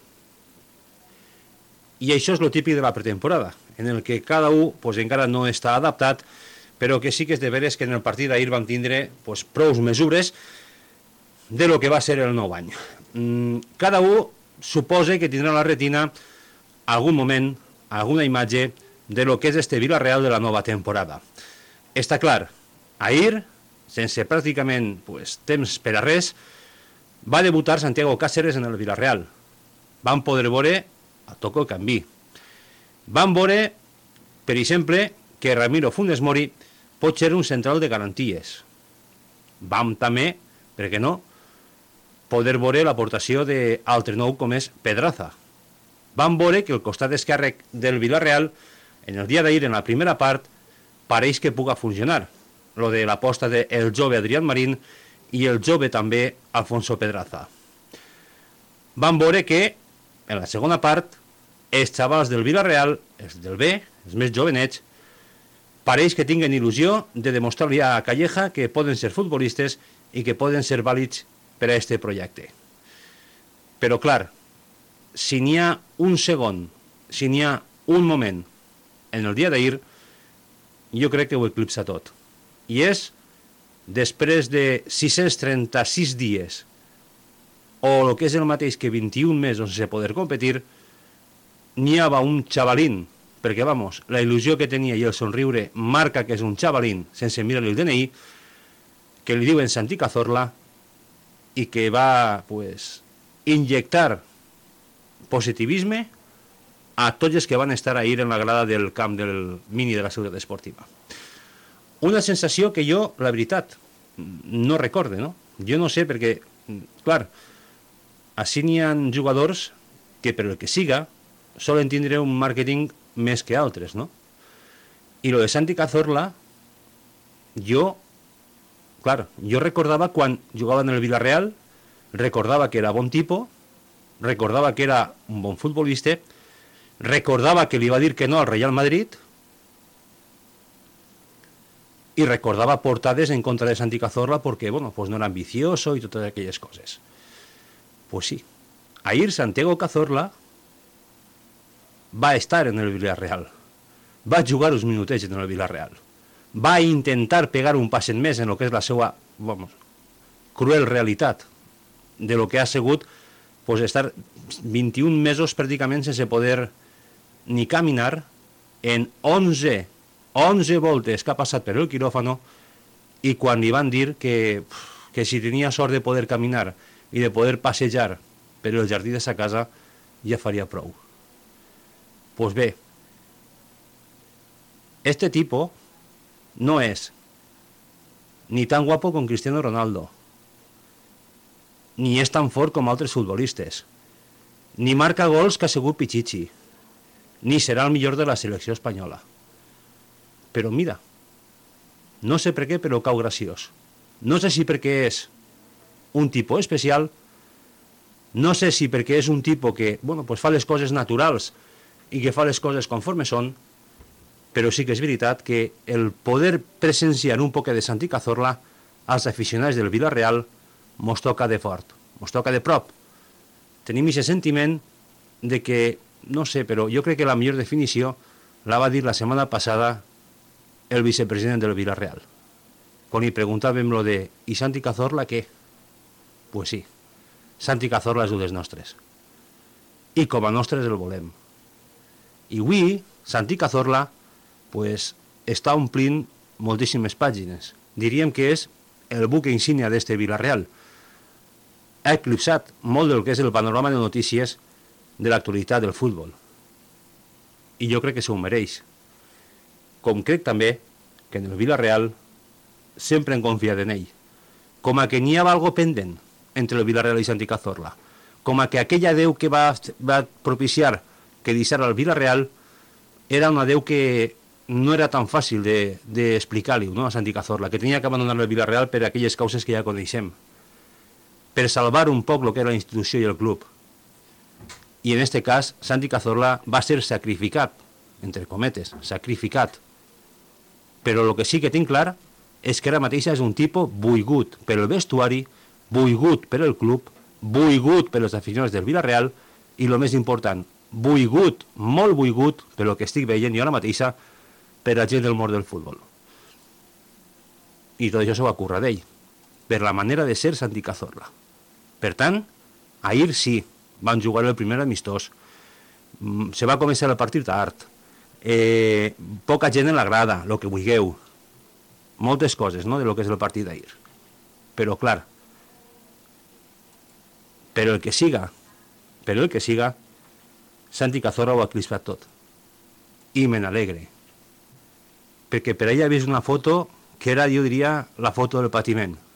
i això és el típic de la pretemporada, en el que cada un pues, encara no està adaptat, però que sí que és de veres que en el partit d'ahir vam tindre pues, prou mesures de lo que va ser el nou any. Cada un suposa que tindrà a la retina algun moment, alguna imatge de lo que és este Villarreal de la nova temporada. Està clar, ahir, sense pràcticament pues, temps per a res, va debutar Santiago Cáceres en el Villarreal. Vam poder veure a toco el canvi. Vam veure, per exemple, que Ramiro Funes Mori pot ser un central de garanties. Vam també, per què no, poder veure l'aportació d'altre nou com és Pedraza. Vam veure que el costat esquerre del Villarreal, en el dia d'ahir, en la primera part, pareix que puga funcionar. Lo de l'aposta del jove Adrián Marín i el jove també Alfonso Pedraza. Vam veure que, en la segona part, els xavals del Villarreal, els del B, els més jovenets, pareix que tinguen il·lusió de demostrar-li a Calleja que poden ser futbolistes i que poden ser vàlids per a aquest projecte. Però, clar, si n'hi ha un segon, si n'hi ha un moment en el dia d'ahir, jo crec que ho eclipsa tot. I és, després de sis-cents trenta-sis dies, o el que és el mateix que vint-i-un mesos sense poder competir, n'hi havia un xavalín, perquè, vamos, la il·lusió que tenia i el somriure marca que és un xavalín, sense mirar-li el D N I, que li diuen Santi Cazorla, i que va, pues, injectar positivisme a tots els que van estar ahir en la grada del camp del mini de la Ciutat Esportiva. Una sensació que jo, la veritat, no recorde, no? Jo no sé, perquè, clar, així n'hi ha jugadors que, per el que siga, solen tindre un màrqueting més que altres, no? I lo de Santi Cazorla, jo, clar, jo recordava quan jugava en el Villarreal, recordava que era bon tipus, recordava que era un bon futbolista, recordava que li va dir que no al Real Madrid i recordava portades en contra de Santi Cazorla perquè, bueno, pues no era ambicioso i totes aquelles coses. Pues sí, ahir Santiago Cazorla va estar en el Villarreal, va jugar uns minutets en el Villarreal, va intentar pegar un passet més en el que és la seva, vamos, cruel realitat de lo que ha sigut pues, estar vint-i-un mesos pràcticament sense poder ni caminar en onze, onze voltes que ha passat per el quiròfano i quan li van dir que, que si tenia sort de poder caminar i de poder passejar per el jardí de sa casa ja faria prou. Pues bé, este tipo no es ni tan guapo com Cristiano Ronaldo, ni és tan fort com altres futbolistes, ni marca gols que ha sigut Pichichi, ni serà el millor de la selecció espanyola. Però mira, no sé per què, però cau graciós. No sé si perquè és un tipus especial, no sé si perquè és un tipus que bueno, pues fa les coses naturals i que fa les coses conforme són, però sí que és veritat que el poder presenciar un poc de Santi Cazorla als aficionats del Villarreal mos toca de fort, mos toca de prop. Tenim aquest sentiment de que, no sé, però jo crec que la millor definició la va dir la setmana passada el vicepresident del Villarreal, quan li preguntàvem lo de «I Santi Cazorla què?» Pues sí, Santi Cazorla és un dels nostres. I com a nostres el volem. I avui, Santi Cazorla, pues, està omplint moltíssimes pàgines. Diríem que és el buque insígnia d'este Villarreal. Ha eclipsat molt del que és el panorama de notícies de l'actualitat del futbol. I jo crec que s'ho mereix. Com crec també que en el Villarreal sempre hem confiat en ell. Com a que n'hi havia algo pendent entre el Villarreal i Santi Cazorla. Com a que aquella Déu que va, va propiciar que deixar al Villarreal era una adeu que no era tan fàcil d'explicar-li, de, no, a Santi Cazorla, que tenia que abandonar el Villarreal per aquelles causes que ja coneixem, per salvar un poc el que era la institució i el club. I en este cas, Santi Cazorla va ser sacrificat, entre cometes, sacrificat. Però el que sí que tinc clar és que ara mateix és un tipus volgut per el vestuari, volgut per el club, volgut per els aficionats del Villarreal i el més important, volgut, molt volgut, per el que estic veient jo ara mateixa, per la gent del món del futbol. I tot això s'ho va currar d'ell, per la manera de ser Santi Cazorla. Per tant, ahir sí, van jugar el primer amistós, se va començar el partit tard, eh, poca gent en la grada, el que vulgueu, moltes coses, no?, de lo que és el partit d'ahir. Però, clar, però el que siga, però el que siga, Santi Cazorla ho ha crispat tot. I me n'alegre. Perquè per allà he vist una foto que era, jo diria, la foto del patiment.